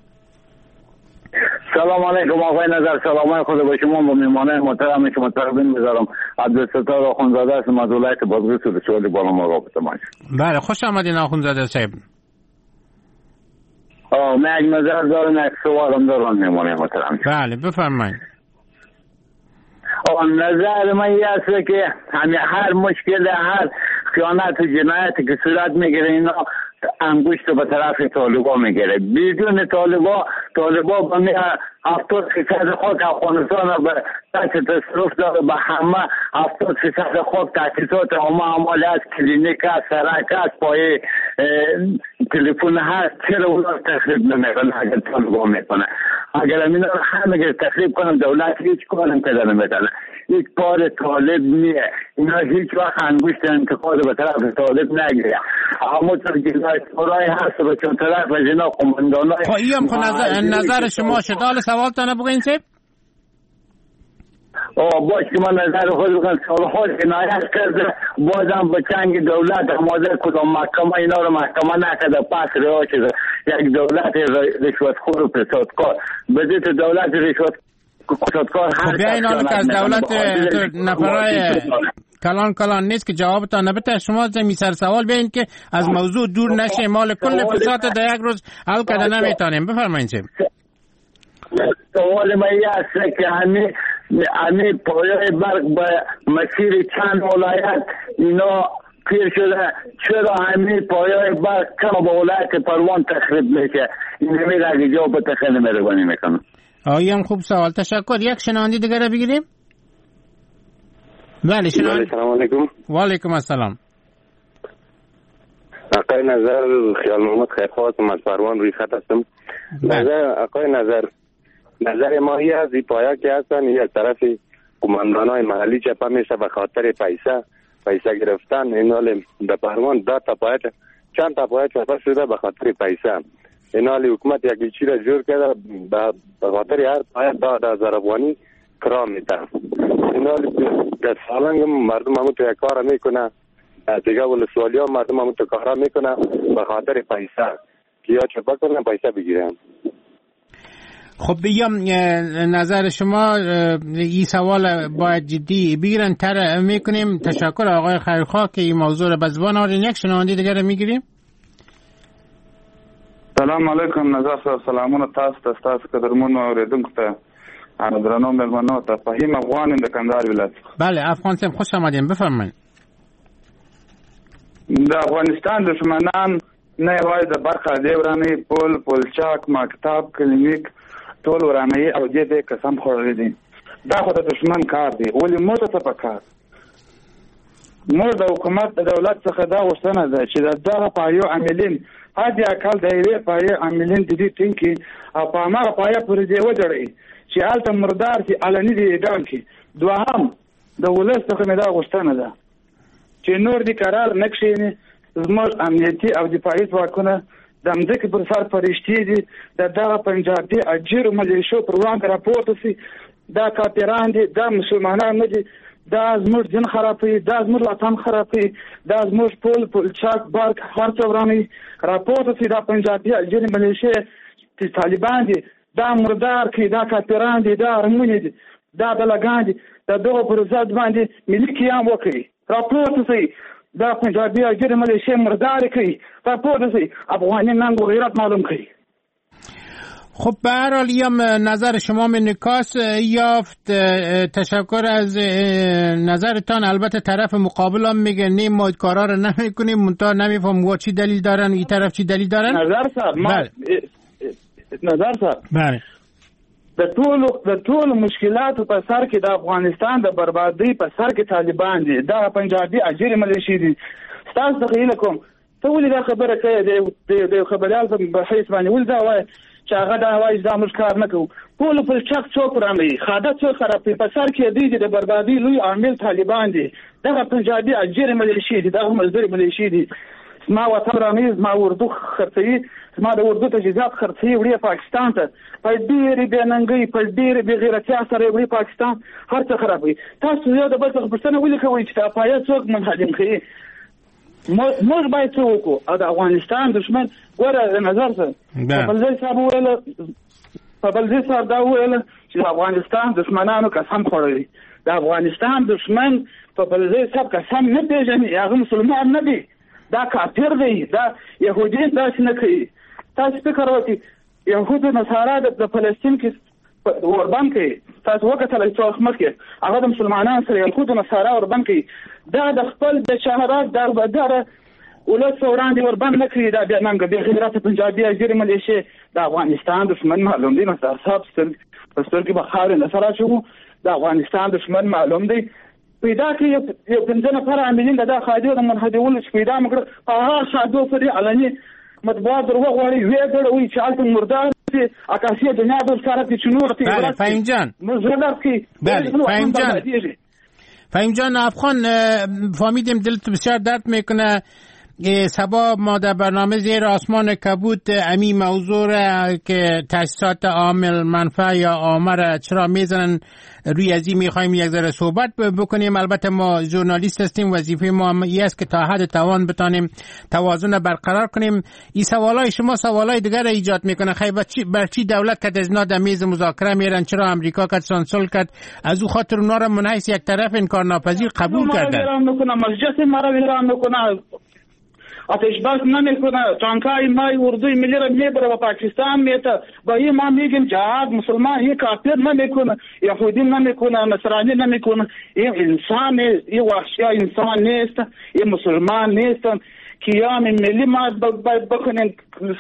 [SPEAKER 10] سلام علیکم آقای نظر، سلام خدا با شما با میمانه محترم شما تقدیم میذارم. عبدالستار آخونزاده هستم از ولایت بادغیس و ولسوالی بالامرغ رابطه ماش.
[SPEAKER 3] بله خوش آمدین آخونزاده صاحب.
[SPEAKER 10] من یک نظر دارم، یک سوالم دارم میمانه محترم.
[SPEAKER 3] بله بفرمایید.
[SPEAKER 10] نظر من این است که هر مشکل، هر خیانت و جنایتی که صورت میگیره اینا انگشت به طرف طالبا میگیره. بدون طالبا به 70% خاک افغانستان به دست تصرف داره، به همه 70% خاک تاسیسات عمالی است، کلینیک است، سرک است، پای تلفن هست. چرا اونا تخریب نمیکنه؟ اگر طالبا میکنه، اگر اینا رو همه تخریب کنم دولت هیچ کارم پیدا نمیکنه. یک کار طالب نیه، اینا هیچ وقت انگشت انتقاد به طرف طالب نگیره. همونطور که اسپورای هست به چون طرف از اینا قماندان های
[SPEAKER 3] ایام نظر شما شد. حالا سوال تا نبگین سیب؟
[SPEAKER 10] باش که من نظر خود بکنم. سالها جنایت کرده، بازم به چنگ دولت آماده کدام محکمه اینا رو محکمه نکرده، پس رها شده. یک دولت رشوتخور و فسادکار، بدید دولت رشوتخور
[SPEAKER 3] خب بیاین حالا که از دولت نفرای کلان نیست که جوابتان نبته. شما زمین سر سوال بیاین که از موضوع دور نشه، مال کل فساد در یک روز حل کرده نمیتونیم. بفرمایید.
[SPEAKER 10] سوال من این است که همین پایه برق به مسیر چند ولایت اینا پیر شده، چرا همین پایه برق کم به ولایت پروان تخریب میشه؟ این نمید اگه جواب تخیل مهربانی میکنم.
[SPEAKER 3] آیم خوب سوال. تشکر. یک شنوندی دیگر را بگیریم. بله شنوندی.
[SPEAKER 11] سلام علیکم.
[SPEAKER 3] و علیکم السلام.
[SPEAKER 11] آقای نظر خیال محمد خیرخواه از پروان روی خط هستم. آقای نظر ما هی از این پایه که هستن یک طرف کماندان های محلی چپه میشه به خاطر پیسه گرفتن. این حال در پروان 10 تا پایه چند تا پایه چاپه شده به خاطر پیسه. این حال حکومت یک چیز را جور کرده به خاطر هر پایه 10,000 افغانی کرام میده. این حال در سالنگ مردم همون تو یک کار میکنه، دیگه ولسوالی ها مردم همون تو کار میکنه به خاطر پیسه که یا چاپه کنن پیسه بگیرن.
[SPEAKER 3] خب بگم نظر شما این سوال باید جدی بگیرن تر میکنیم. تشکر آقای خیرخواه که این موضوع را به زبان آورین. یک شنونده دیگر را میگیریم.
[SPEAKER 12] سلام علیکم. نظر صاحب سلامونه تاسو که درمون اوریدونکو ته درنو ملمنو ته فهیم افغان د کندهار ولایت.
[SPEAKER 3] بله افغانستان خوش آمدین بفرمایید.
[SPEAKER 12] د افغانستان دشمنان نه یوازې د برخه دی ورانه پولچاک مکتب کلینیک ټول ورانه او دې قسم خوړل دي. دا خو د دشمن کار دی. ولی موږ ته پکار موږ د حکومت د دولت څخه دا غوښتنه ده چې دغه پایو عاملین هدي اکل د یوې پایې عاملین د دې ټینګي او په هغه پایه پورې دی وځړي چې هلته مردار سي علني دی اعدام کی. دوهم د ولس څخه مې دا غوښتنه ده چې نور دي قرار نکښیني زموږ امنیتي او دفاعي ځواکونه د مځکې پر سر فرشتي دي دغه پنجابي اجیرو ملیشو پر وړاندې راپورته سي. دا کافران دي، دا مسلمانان نه دي، دا زموږ دین خرابوي، دا زموږ وطن خرابوي، دا زموږ پولچاک بارک هر څه ورانوي. راپورته سي دا پنجابي اجیرو ملیشې چې طالبان دي، دا مردار کوي، دا کافران دي، دا ارموني دي، دا بلګان دي، د دغو پر ضد باندې ملي قیام وکړي. راپورته سي دا پنجابي اجیرو ملیشې مردار کوي. راپورته سي افغاني ننګ و غیرت معلوم کوي.
[SPEAKER 3] خب به هر حال نظر شما انعکاس یافت. تشکر از نظرتان. البته طرف مقابل هم میگه نه ما کارا رو نمیکنیم منتها نمیفهم وا چی دلیل دارن این طرف چی دلیل دارن.
[SPEAKER 12] نظر صاحب
[SPEAKER 3] بله
[SPEAKER 12] د ټول مشکلاتو په سر کې د افغانستان د بربادۍ په سر کې طالبان دي، دا پنجابي اجیري ملیشې دي. تاسو ته هیله کوم ته ولې دا خبره کوي د خبريال په حیث باندې ولې دا وایي چې هغه دا وایي دا موږ کار نه کوو. ټول په چک څوک رامي خاده څوک خرابې په سر کې دي د بربادۍ لوی عامل طالبان دي. دغه پنجابي اجیري ملیشې دي، دغه مزدوري ملیشې دي. ما وطن رامي ما اردو خرڅوي، ما د اردو تجهیزات خرڅوي وړي پاکستان ته په ډېرې بېننګۍ په ډېرې بېغیرتیا سره وړي پاکستان هر څه خرابوي. تاسو یو د بل څخه پوښتنه ولې کوئ چې دا پایه څوک منهدم کوي؟ موږ باید څه وکړو؟ او د افغانستان دښمن ګوره نظر څه په بلځي صاحب دا وویله چې د افغانستان دښمنانو قسم خوړلی. د افغانستان دښمن په بلځي صاحب قسم نه پېژني، هغه مسلمان نه دی، دا کافر دی، دا یهودي داسې نه کوي. تاسو فکر وکړئ یهودو نصارا د فلسطین کې وربند کوي. تاسو وکتل څو وخت مخکې هغه د مسلمانانو سره یهودو نصارا وربند کوي. دا د خپل د شهرات دربدره ولس وړاندې وربند نه کوي. دا بیا ننګه بیا غیرت پنجابي اجیري ملیشې د افغانستان دښمن معلوم دی. نصار صاحب په سترګې به خاورې نه سره شو. د افغانستان دښمن معلوم دی. پیدا کړي یو پنځه نفر عاملین د خادیو د منهدمولو چې پیدا مکړه په هغه خادو پورې علني مطبوعات دروغ وایي وی ګړوي چې هلته مردار دي عکاسي دنیا د سره چې نور ته
[SPEAKER 3] بله فهیم جان فهیم جان افغان فهمیدیم دلت بسیار درد میکنه. سبا ما در برنامه زیر آسمان کبود امی موضوع که تاسیسات عامل منفع یا آمر چرا میزنن روی ازی میخوایم یک ذره صحبت بکنیم. البته ما ژورنالیست هستیم، وظیفه ما این است که تا حد توان بتانیم توازن برقرار کنیم. این سوالای شما سوالای دیگر ایجاد میکنه. خیلی بر چی دولت که از اینا در میز مذاکره میرن؟ چرا امریکا که سانسول کرد؟ از او خاطر اونا را منحیث یک طرف انکار ناپذیر قبول کردن.
[SPEAKER 12] آتش بس نمیکنه. تانکای مای اردوی ملی را میبره و پاکستان میته با این ما میگیم جهاد مسلمان این کافر نمیکنه، یهودی نمیکنه، نصرانی نمیکنه. این انسان این وحشی انسان نیست، این مسلمان نیستن. قیام ملی ما بکنین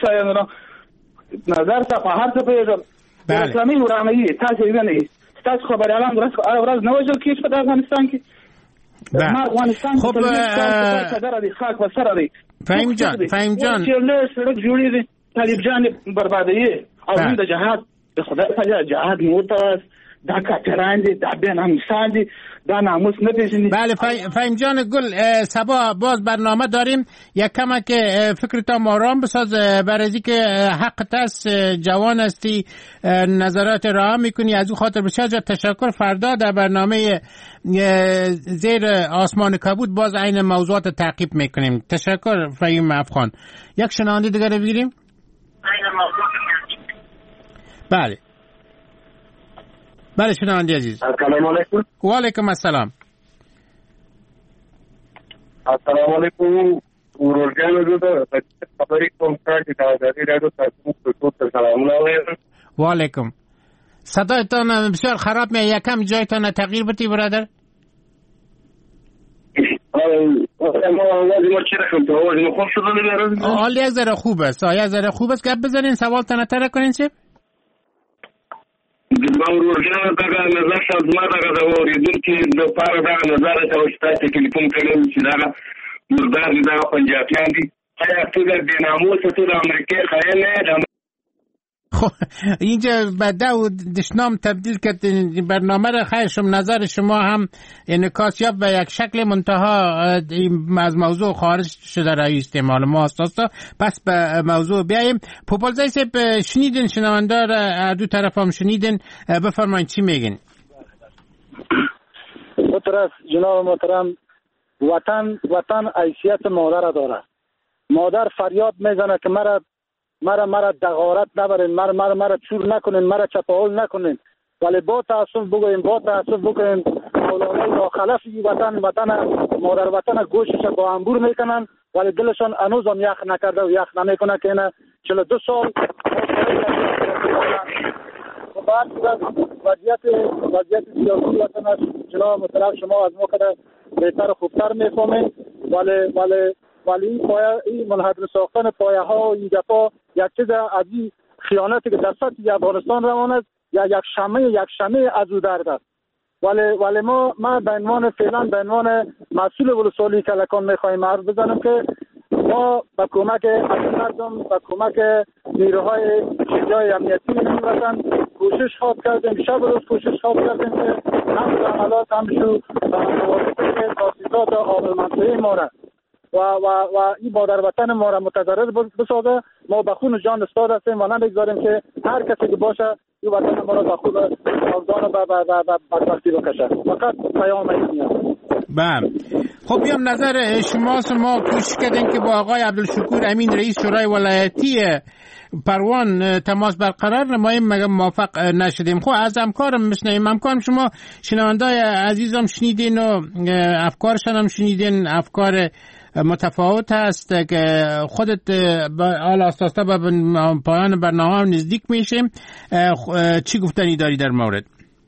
[SPEAKER 12] نظر تا په هر څه پیژل اسلامي ورانوي. تاسو یې نه تاسو خبريالان ورځ نه وژل کیږي په افغانستان کې.
[SPEAKER 3] خب فهیم جان
[SPEAKER 12] سړک جوړې دي طالب جان بربادي او د جهاد خدای په جهاد نور ته دا کاتراندی دا بیناموساندی دا ناموس نپیژنی.
[SPEAKER 3] بله فهیم جان گل، سبا باز برنامه داریم. یک کمک فکرتان آرام بساز برای از که حق است، جوان هستی، نظرات راه میکنی، از او خاطر بسیار تشکر. فردا در برنامه زیر آسمان کبود باز این موضوعات تعقیب میکنیم. تشکر فهیم افغان. یک شنونده دیگر بگیریم. بله شنونده عزیز.
[SPEAKER 13] السلام علیکم.
[SPEAKER 3] و علیکم السلام.
[SPEAKER 13] السلام علیکم. ورورجان زده خبری کوم که دادی رادیو تاسو سلام علیکم.
[SPEAKER 3] و علیکم. صدایتان بسیار خراب میاد، یکم جایتان تغییر بدید برادر. حال یک ذره خوب است، یک ذره خوب است. گپ بزنین، سوال تنه کنین چه؟
[SPEAKER 13] ورورجان دغه نظر شازما دغه د اوریدونکو د پاره دغه نظر ته وشته چې ټلیفون کړم چې دغه مردار دي دغه پنجابیان دي. آیا ته د بیناموس ته د امریکای خیال نه
[SPEAKER 3] خب اینجا بعد و دشنام تبدیل کرد برنامه را. خیر شما نظر شما هم انعکاس یافت و یک شکل منتها از موضوع خارج شده روی استعمال ما است. پس به موضوع بیاییم. پوپلزای سب شنیدین، شنوندار دو طرف هم شنیدین، بفرمایید چی میگین؟
[SPEAKER 5] طرف جناب محترم، وطن حیثیت مادر داره. مادر فریاد میزنه که مرا دغارت نبرین، مرا چور نکنین، مرا چپاول نکنین. ولی با تاسف بگویم اولادای ناخلف وطن مادر وطن گوشش با انبور میکنن، ولی دلشان هنوز هم یخ نکرده و یخ نمیکنه که اینا 42 سال وضعیت سیاسی وطن است. جناب محترم شما از ما که بهتر و خوبتر میفهمین، ولی این منحدر ساختن پایه ها و این دفعه یک چیز از این خیانتی که در سطح افغانستان روان است یا یک شمه از او درد است. ولی ما به عنوان مسئول ولسوالی کلکان میخواهیم عرض بزنم که ما با کمک مردم، با کمک نیروهای شجاع امنیتی این وطن کوشش خواب کردیم، شب روز کوشش خواب کردیم که هم عملات همشو موافقه تاسیسات عامل منطقه ما را و این مادر وطن ما را متضرر بسازه. ما به خون جان استاد هستیم و نمیگذاریم که هر کسی که باشه این وطن ما را به خون آزان و بدبختی بکشه. فقط پیام اینه.
[SPEAKER 3] بله خب بیام نظر شماست. ما کوشش کردیم که با آقای عبدالشکور امین رئیس شورای ولایتی پروان تماس برقرار نماییم، مگه موافق نشدیم. خب از همکارم میشنویم. همکارم شما شنوندای عزیزم شنیدین و افکارشان هم شنیدین. افکار متفاوت هست که خودت حالا اساسا به پایان برنامه نزدیک میشیم. چی گفتنی داری در مورد؟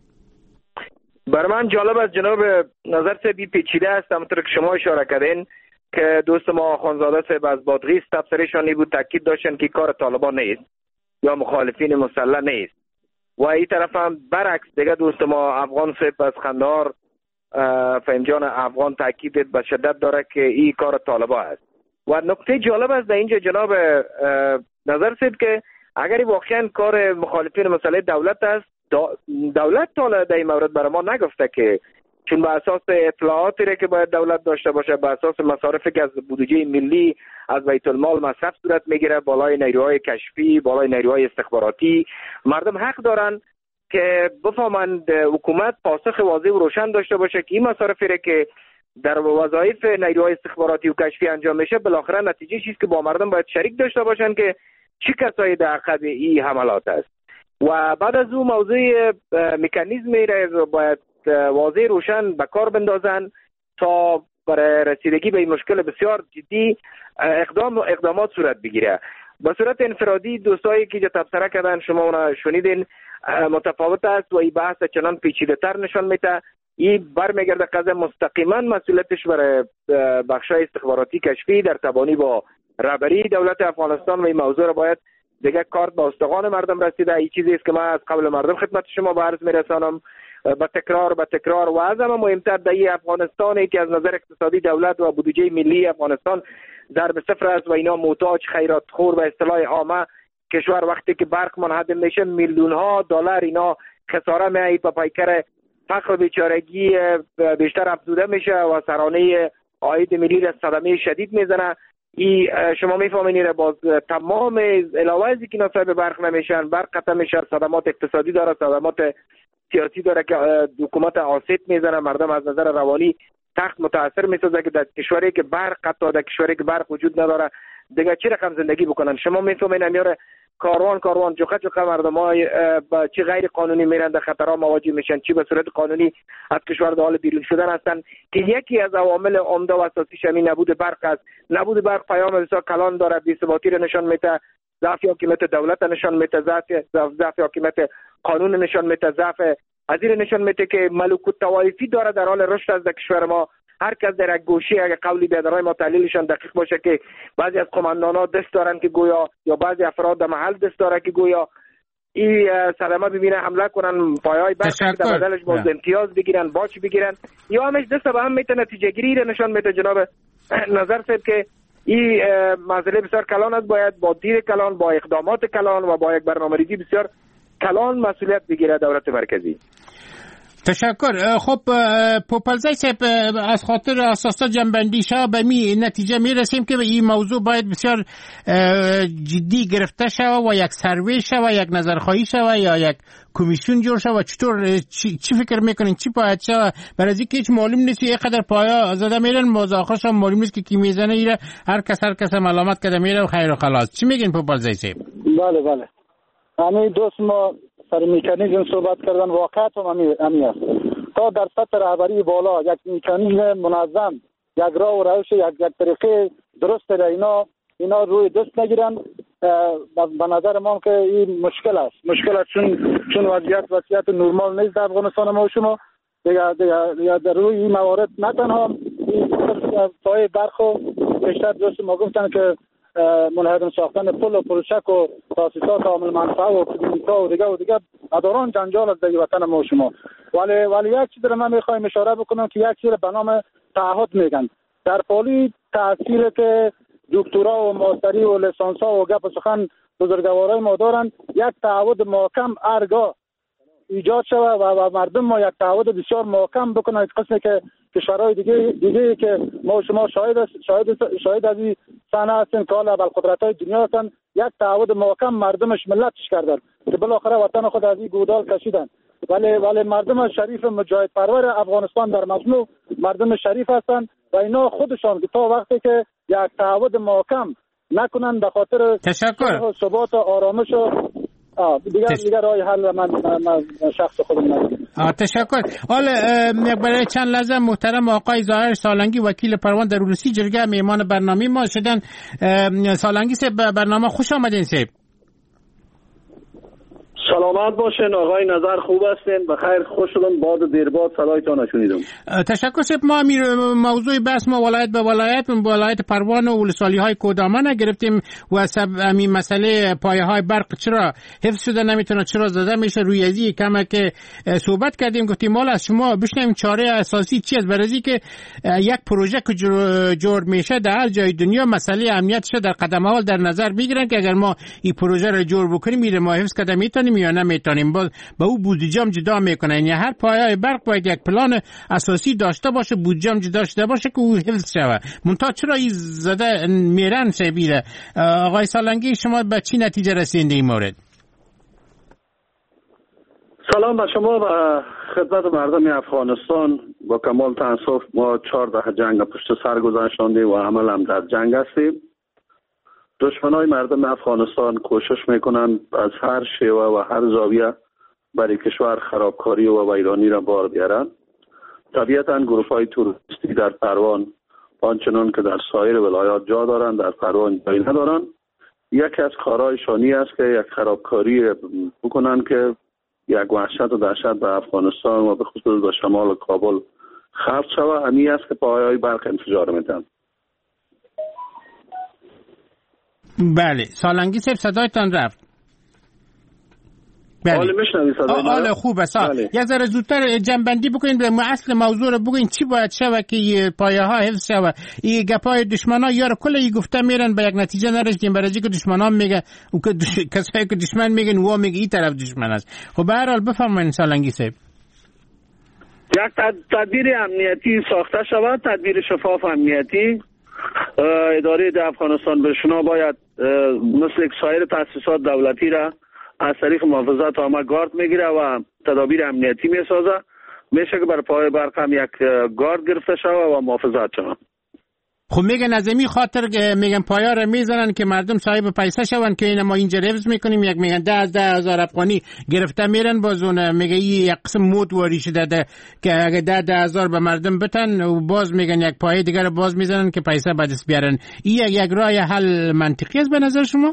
[SPEAKER 4] بر من جالب است جناب نظر سبی پیچیده است. همونطور که شما اشاره کردین که دوست ما خانزاده صاحب از بادغیس تبصرهشانی بود، تاکید داشتن که کار طالبان نیست یا مخالفین مسلح نیست و این طرف هم برعکس دیگه دوست ما افغان صاحب از خندهار فهیم جان افغان تاکید به شدت داره که این کار طالبان است. و نکته جالب است در اینجا جناب نظر صاحب که اگر واقعا کار مخالفین مسلح دولت است، دولت تا در این مورد برای ما نگفته که چون به اساس اطلاعاتی را که باید دولت داشته باشه، به اساس مصارفی که از بودجه ملی از بیت المال مصرف صورت میگیره، بالای نیروهای کشفی، بالای نیروهای استخباراتی، مردم حق دارن که بفهمند حکومت پاسخ واضح و روشن داشته باشه که این مصارفی را که در وظایف نیروهای استخباراتی و کشفی انجام میشه بالاخره نتیجه چیست که با مردم باید شریک داشته باشن که چه کسایی در عقب این حملات است. و بعد از اون موضوع مکانیزمی را باید واضح روشن به کار بندازن تا برای رسیدگی به این مشکل بسیار جدی اقدامات صورت بگیره. به صورت انفرادی دوستایی که تبصره کردن شما اونا شنیدین متفاوت است و این بحث چنان پیچیده تر نشان میده. این برمیگرده قضیه مستقیما مسئولیتش برای بخشای استخباراتی کشفی در تبانی با رهبری دولت افغانستان و این موضوع را باید دیگه کارت به استخوان مردم رسیده. این چیزی است که من از قبل مردم خدمت شما به عرض میرسانم به تکرار و از همه مهمتر در افغانستانی که از نظر اقتصادی دولت و بودجه ملی افغانستان ضرب صفر است و اینا محتاج خیرات خور و اصطلاح عامه کشور وقتی که برق منهدم میشه میلیون ها دلار اینا خساره میایی په پیکر فقر و بیچارگی بیشتر افزوده میشه و سرانه عاید ملی را صدمه شدید میزنه. شما میفهمین باز تمام علاوه از اینکه صاحب برق نمیشن، برق قطع میشه، صدمات اقتصادی داره، صدمات سیاسی داره که حکومت آسیب میزنه، مردم از نظر روانی سخت متاثر میسازه که در کشوری که برق قطع، در کشوری که برق وجود نداره دیگه چه رقم زندگی بکنن. شما میفهمین امیاره کاروان جوخه مردم های با چه غیر قانونی میرن در خطرها مواجه میشن، چی به صورت قانونی از کشور در حال بیرون شدن هستن که یکی از عوامل عمده و اساسیش همین نبود برق است. نبود برق پیام بسیار کلان داره، بی‌ثباتی را نشان میده، ضعف حاکمیت دولت نشان میده، ضعف حاکمیت قانون نشان میده، ضعف ازیر نشان میده که ملکوت طوایفی داره در حال رشد از کشور ما. هر کس در یک گوشه اگه قولی بیادرهای ما تحلیلشان دقیق باشه که بعضی از قماندان‌ها دست دارن که گویا یا بعضی افراد در محل دست داره که گویا این صدمه ببینه حمله کنن، پایه‌های برق در بدلش باز امتیاز بگیرن، باج بگیرن، یا همش دست به هم میتونه نتیجه گیری را نشان میده. جناب نظر صاحب که این مسئله بسیار کلان است، باید با دیر کلان، با اقدامات کلان و با یک برنامه‌ریزی بسیار کلان مسئولیت بگیره دولت مرکزی.
[SPEAKER 3] تشکر. خب پوپلزی صاحب، از خاطر اساسا جنبندی شا به می نتیجه می رسیم که این موضوع باید بسیار جدی گرفته شود و یک سروی شود، یک نظرخواهی شود یا یک کمیسیون جور شود. چطور چی فکر میکنین چی باید شود؟ برای اینکه هیچ معلوم نیست اینقدر پایا زده میرن، مزاخرش هم معلوم نیست که کی میزنه، ایره هر کس علامت کرده میره و خیر و خلاص. چی میگین پوپلزی صاحب؟
[SPEAKER 5] بله همین دوست ما سر مکانیزم صحبت کردن، واقعیت هم همی است. تا در سطح رهبری بالا یک مکانیزم منظم، یک راه و روش، یک طریقه درست در اینا روی دست نگیرن، به نظر ما که این مشکل است چون وضعیت نرمال نیست در افغانستان ما و شما. دیگه در روی این موارد نه تنها پای برق و بیشتر دوست ما گفتن که منهدم ساختن پل و پلچک و تاسیسات عامل منفعه و کلینیکا و دیگه اداران جنجال از در وطن ما و شما. ولی یک چیز رو من میخوایم اشاره بکنم که یک چیز به نام تعهد میگن. در پالی تحصیل که دکترا و ماستری و لیسانسا و گپ سخن بزرگوارای ما دارن، یک تعهد محکم هرگاه ایجاد شود و مردم ما یک تعهد بسیار محکم بکنن، از قسمی که کشورهای دیگه که ما و شما شاهد از این صحنه هستیم که حالا بالقدرت‌های دنیا هستن، یک تعهد محکم مردمش ملتش کردن که بالاخره وطن خود از این گودال کشیدن. ولی مردم شریف مجاهد پرور افغانستان در مجموع مردم شریف هستن و اینا خودشان که تا وقتی که یک تعهد محکم نکنن به خاطر ثبات و آرامش و دیگر راه حل من شخص خودم ندارم.
[SPEAKER 3] تشکر. حالا برای چند لحظه محترم آقای ظاهر سالنگی وکیل پروان در روسی جرگه میهمان برنامه ما شدن. سالنگی صاحب برنامه خوش آمدین صاحب.
[SPEAKER 6] سلامت باشین آقای نظر، خوب هستین؟ بخیر، خوش شدم، بعد دیر بعد صدایتان نشنیدم.
[SPEAKER 3] تشکر صاحب. ما موضوع بحث ما ولایت به ولایت پروان و ولسوالی های کودامه نگرفتیم و همین مسئله پایه های برق چرا حفظ شده نمیتونه، چرا زده میشه، روی ازی کمه که صحبت کردیم. گفتیم مال از شما بشنویم چاره اساسی چی است، برای که یک پروژه که جور میشه در هر جای دنیا مسئله امنیتش در قدم اول در نظر میگیرن که اگر ما این پروژه رو جور بکنیم میره ما حفظ کردن میتونیم یا نمیتونیم. با او بودجه هم جدا میکنن، یعنی هر پایه برق باید یک پلان اساسی داشته باشه، بودجه هم جدا شده باشه که او حفظ شود. منتها چرا این زده میرن سبیره؟ آقای سالنگی شما به چی نتیجه رسیدین این مورد؟
[SPEAKER 6] سلام به شما و خدمت مردم افغانستان. با کمال تأسف ما 14 جنگ پشت سر گذاشتیم و عمل هم در جنگ هستیم. دشمنای مردم افغانستان کوشش میکنند از هر شیوه و هر زاویه برای کشور خرابکاری و ویرانی را بار بیارند. طبیعتاً گروه‌های توریستی در پروان آنچنان که در سایر ولایات جا دارند در پروان جای ندارند. یکی از کارهایشان است که یک خرابکاری بکنند که یک وحشت و دهشت به افغانستان و به خصوص به شمال کابل خلق شود. همین است که پایه‌های برق انفجار میدن.
[SPEAKER 3] بله سالنگی صاحب صدایتان رفت.
[SPEAKER 6] حالا میشنوید صدای من؟
[SPEAKER 3] حالا خوب است. یک ذره زودتر جنبندی بکنین به اصل موضوع رو بگین چی باید شود که پایه ها حفظ شود. این گپای دشمنا یار کلی گفته میرن به یک نتیجه نرسیدیم، برای که دشمنان میگه او که کسایی که دشمن میگن و میگه این طرف دشمن است. خب به هر حال بفرمایید سالنگی صاحب.
[SPEAKER 6] یک تدبیر امنیتی ساخته شود، تدبیر شفاف امنیتی. اداره افغانستان بشنا باید مثل سایر تاسیسات دولتی را از طریق محافظت عامه گارد میگیره و تدابیر امنیتی میسازه. میشه که بر پای برق هم یک گارد گرفته شود و محافظت شود.
[SPEAKER 3] خب میگن از این خاطر میگن پایا رو میزنن که مردم صاحب پیسه شون که این ما اینجا حفظ میکنیم. یک میگن 10,000 افغانی گرفته میرن بازونه، میگه این یک قسم مود واری شده که اگه 10,000 به مردم بتن و باز میگن یک پای دیگر رو باز میزنن که پیسه به دست بیارن. این یک راه حل منطقی است به نظر شما؟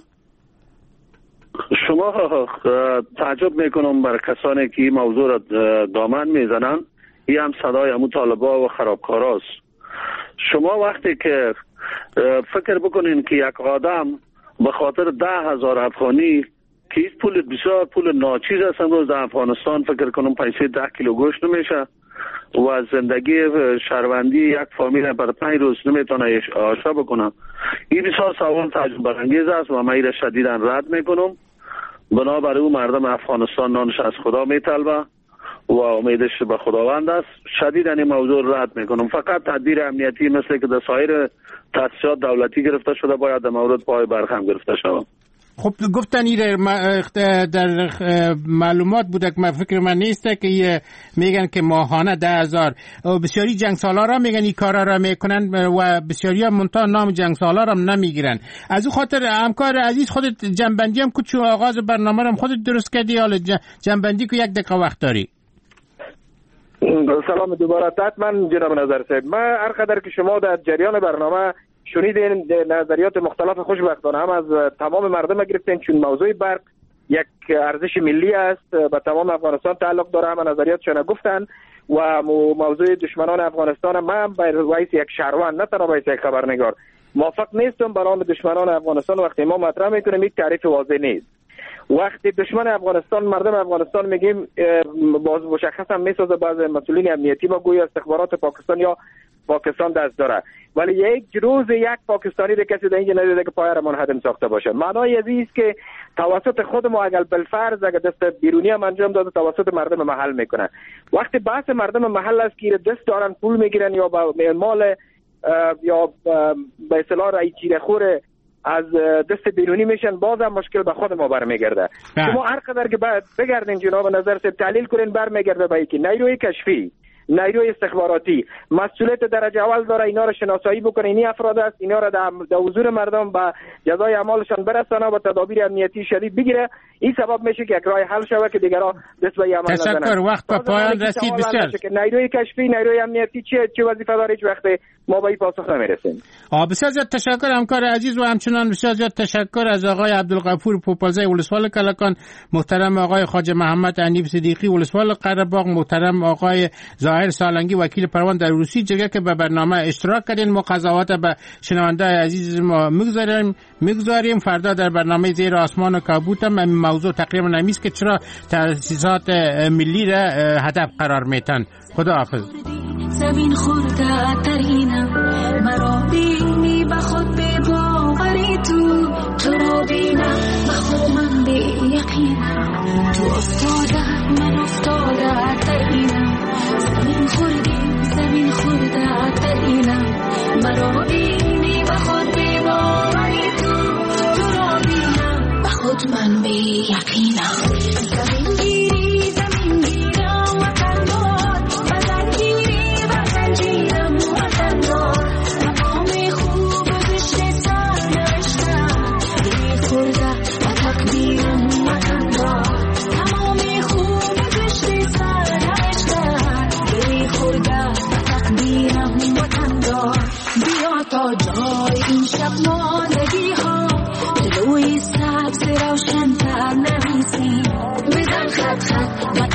[SPEAKER 6] شما تعجب میکنم بر کسانی که این موضوع را دامن میزنن. این هم صدای همون طالبا و خرابکاراست. شما وقتی که فکر بکنین که یک آدم به خاطر 10,000 افغانی که این پول بسیار پول ناچیز است امروز در افغانستان، فکر کنم پیسه 10 کیلو گوشت نمیشه و زندگی شهروندی یک فامیل بر 5 روز نمیتونه آشا بکنم. این بسیار سوال تعجب برانگیز است و من این شدیدا رد میکنم. بنابراین او مردم افغانستان نانش از خدا میطلبه و امیدش به خداوند است. شدیداً این موضوع رد میکنم. فقط تدبیر امنیتی مثل که در سایر تاسیسات دولتی گرفته شده باید در مورد پای برق هم گرفته شود.
[SPEAKER 3] خب گفتن این در معلومات بوده که فکر من نیسته که میگن که ماهانه 10,000 بسیاری جنگ سالار را میگن این کارا را میکنن و بسیاری ها منتها نام جنگ سالار هم نمیگیرن. از اون خاطر همکار عزیز خودت جنبندی هم کچو آغاز برنامه هم خودت درست کردی، حالا جنبندی که یک دقیقه وقت داری.
[SPEAKER 4] سلام دوباره من جناب نظر صاحب. من هر قدر که شما در جریان برنامه شنیدین نظریات مختلف خوشبختانه هم از تمام مردم گرفتین، چون موضوع برق یک ارزش ملی است به تمام افغانستان تعلق داره. هم نظریاتشون گفتن و موضوع دشمنان افغانستان من به وایس یک شهروند نه تنها به یک خبرنگار موافق نیستم. برای دشمنان افغانستان وقتی ما مطرح میکنیم یک تعریف واضح نیست. وقتی دشمن افغانستان مردم افغانستان میگیم باز مشخص هم میسازه بعض مسئولین امنیتی ما گویا استخبارات پاکستان یا پاکستان دست داره، ولی یک روز یک پاکستانی به کسی در اینجا ندیده که پای را منهدم ساخته باشه. معنای ازیست که توسط خود ما اگر بالفرض اگر دست بیرونی هم انجام داده توسط مردم محل میکنه. وقتی بحث مردم محل است که دست دارن پول میگیرن یا با مال یا به اصطلاح رای چیره خوره از دست بیرونی میشن، باز هم مشکل به خود ما برمیگرده. شما هر قدر که بگردین جناب نظر صاحب تحلیل کنین برمیگرده به اینکه نیروی کشفی نیروی استخباراتی مسئولیت درجه اول داره اینا را شناسایی بکنه. این افراد است اینا را در حضور مردم به جزای اعمالشان برسانه و تدابیر امنیتی شدید بگیره. این سبب میشه که یک راه حل شود که دیگرها دست به عمل نزنند.
[SPEAKER 3] تشکر. وقت به پایان رسید. بسیار
[SPEAKER 4] نیروی کشفی نیروی امنیتی چه وظیفه داره هیچ وقت ما به این پاسخ نمیرسیم.
[SPEAKER 3] بسیار زیاد تشکر همکار عزیز و همچنان بسیار زیاد تشکر از آقای عبدالغفور پوپلزی ولسوالی کلکان، محترم آقای خواجه محمد حنیف صدیقی ولسوالی قره‌باغ، محترم آقای ظاهر سالنگی وکیل پروان در روسیه جگه که به برنامه اشتراک کردین. ما قضاوت به شنونده عزیز ما میگذاریم. فردا در برنامه زیر آسمان و کابوت هم موضوع تقریبا نمیست که چرا تأسیسات ملی را هدف قرار میتن. خداحافظ.
[SPEAKER 14] زمین خورده ترینم مرا بینی به خود به باوری تو را بینم به خود من به یقینم تو افتاده من افتاده ترینم زمین خورده ترینم مرا بینی به خود به باوری تو را بینم به خود من به یقینم تا جای این شب ماندگی ها جلوی سبز روشن تر نویسیم بزن خط خط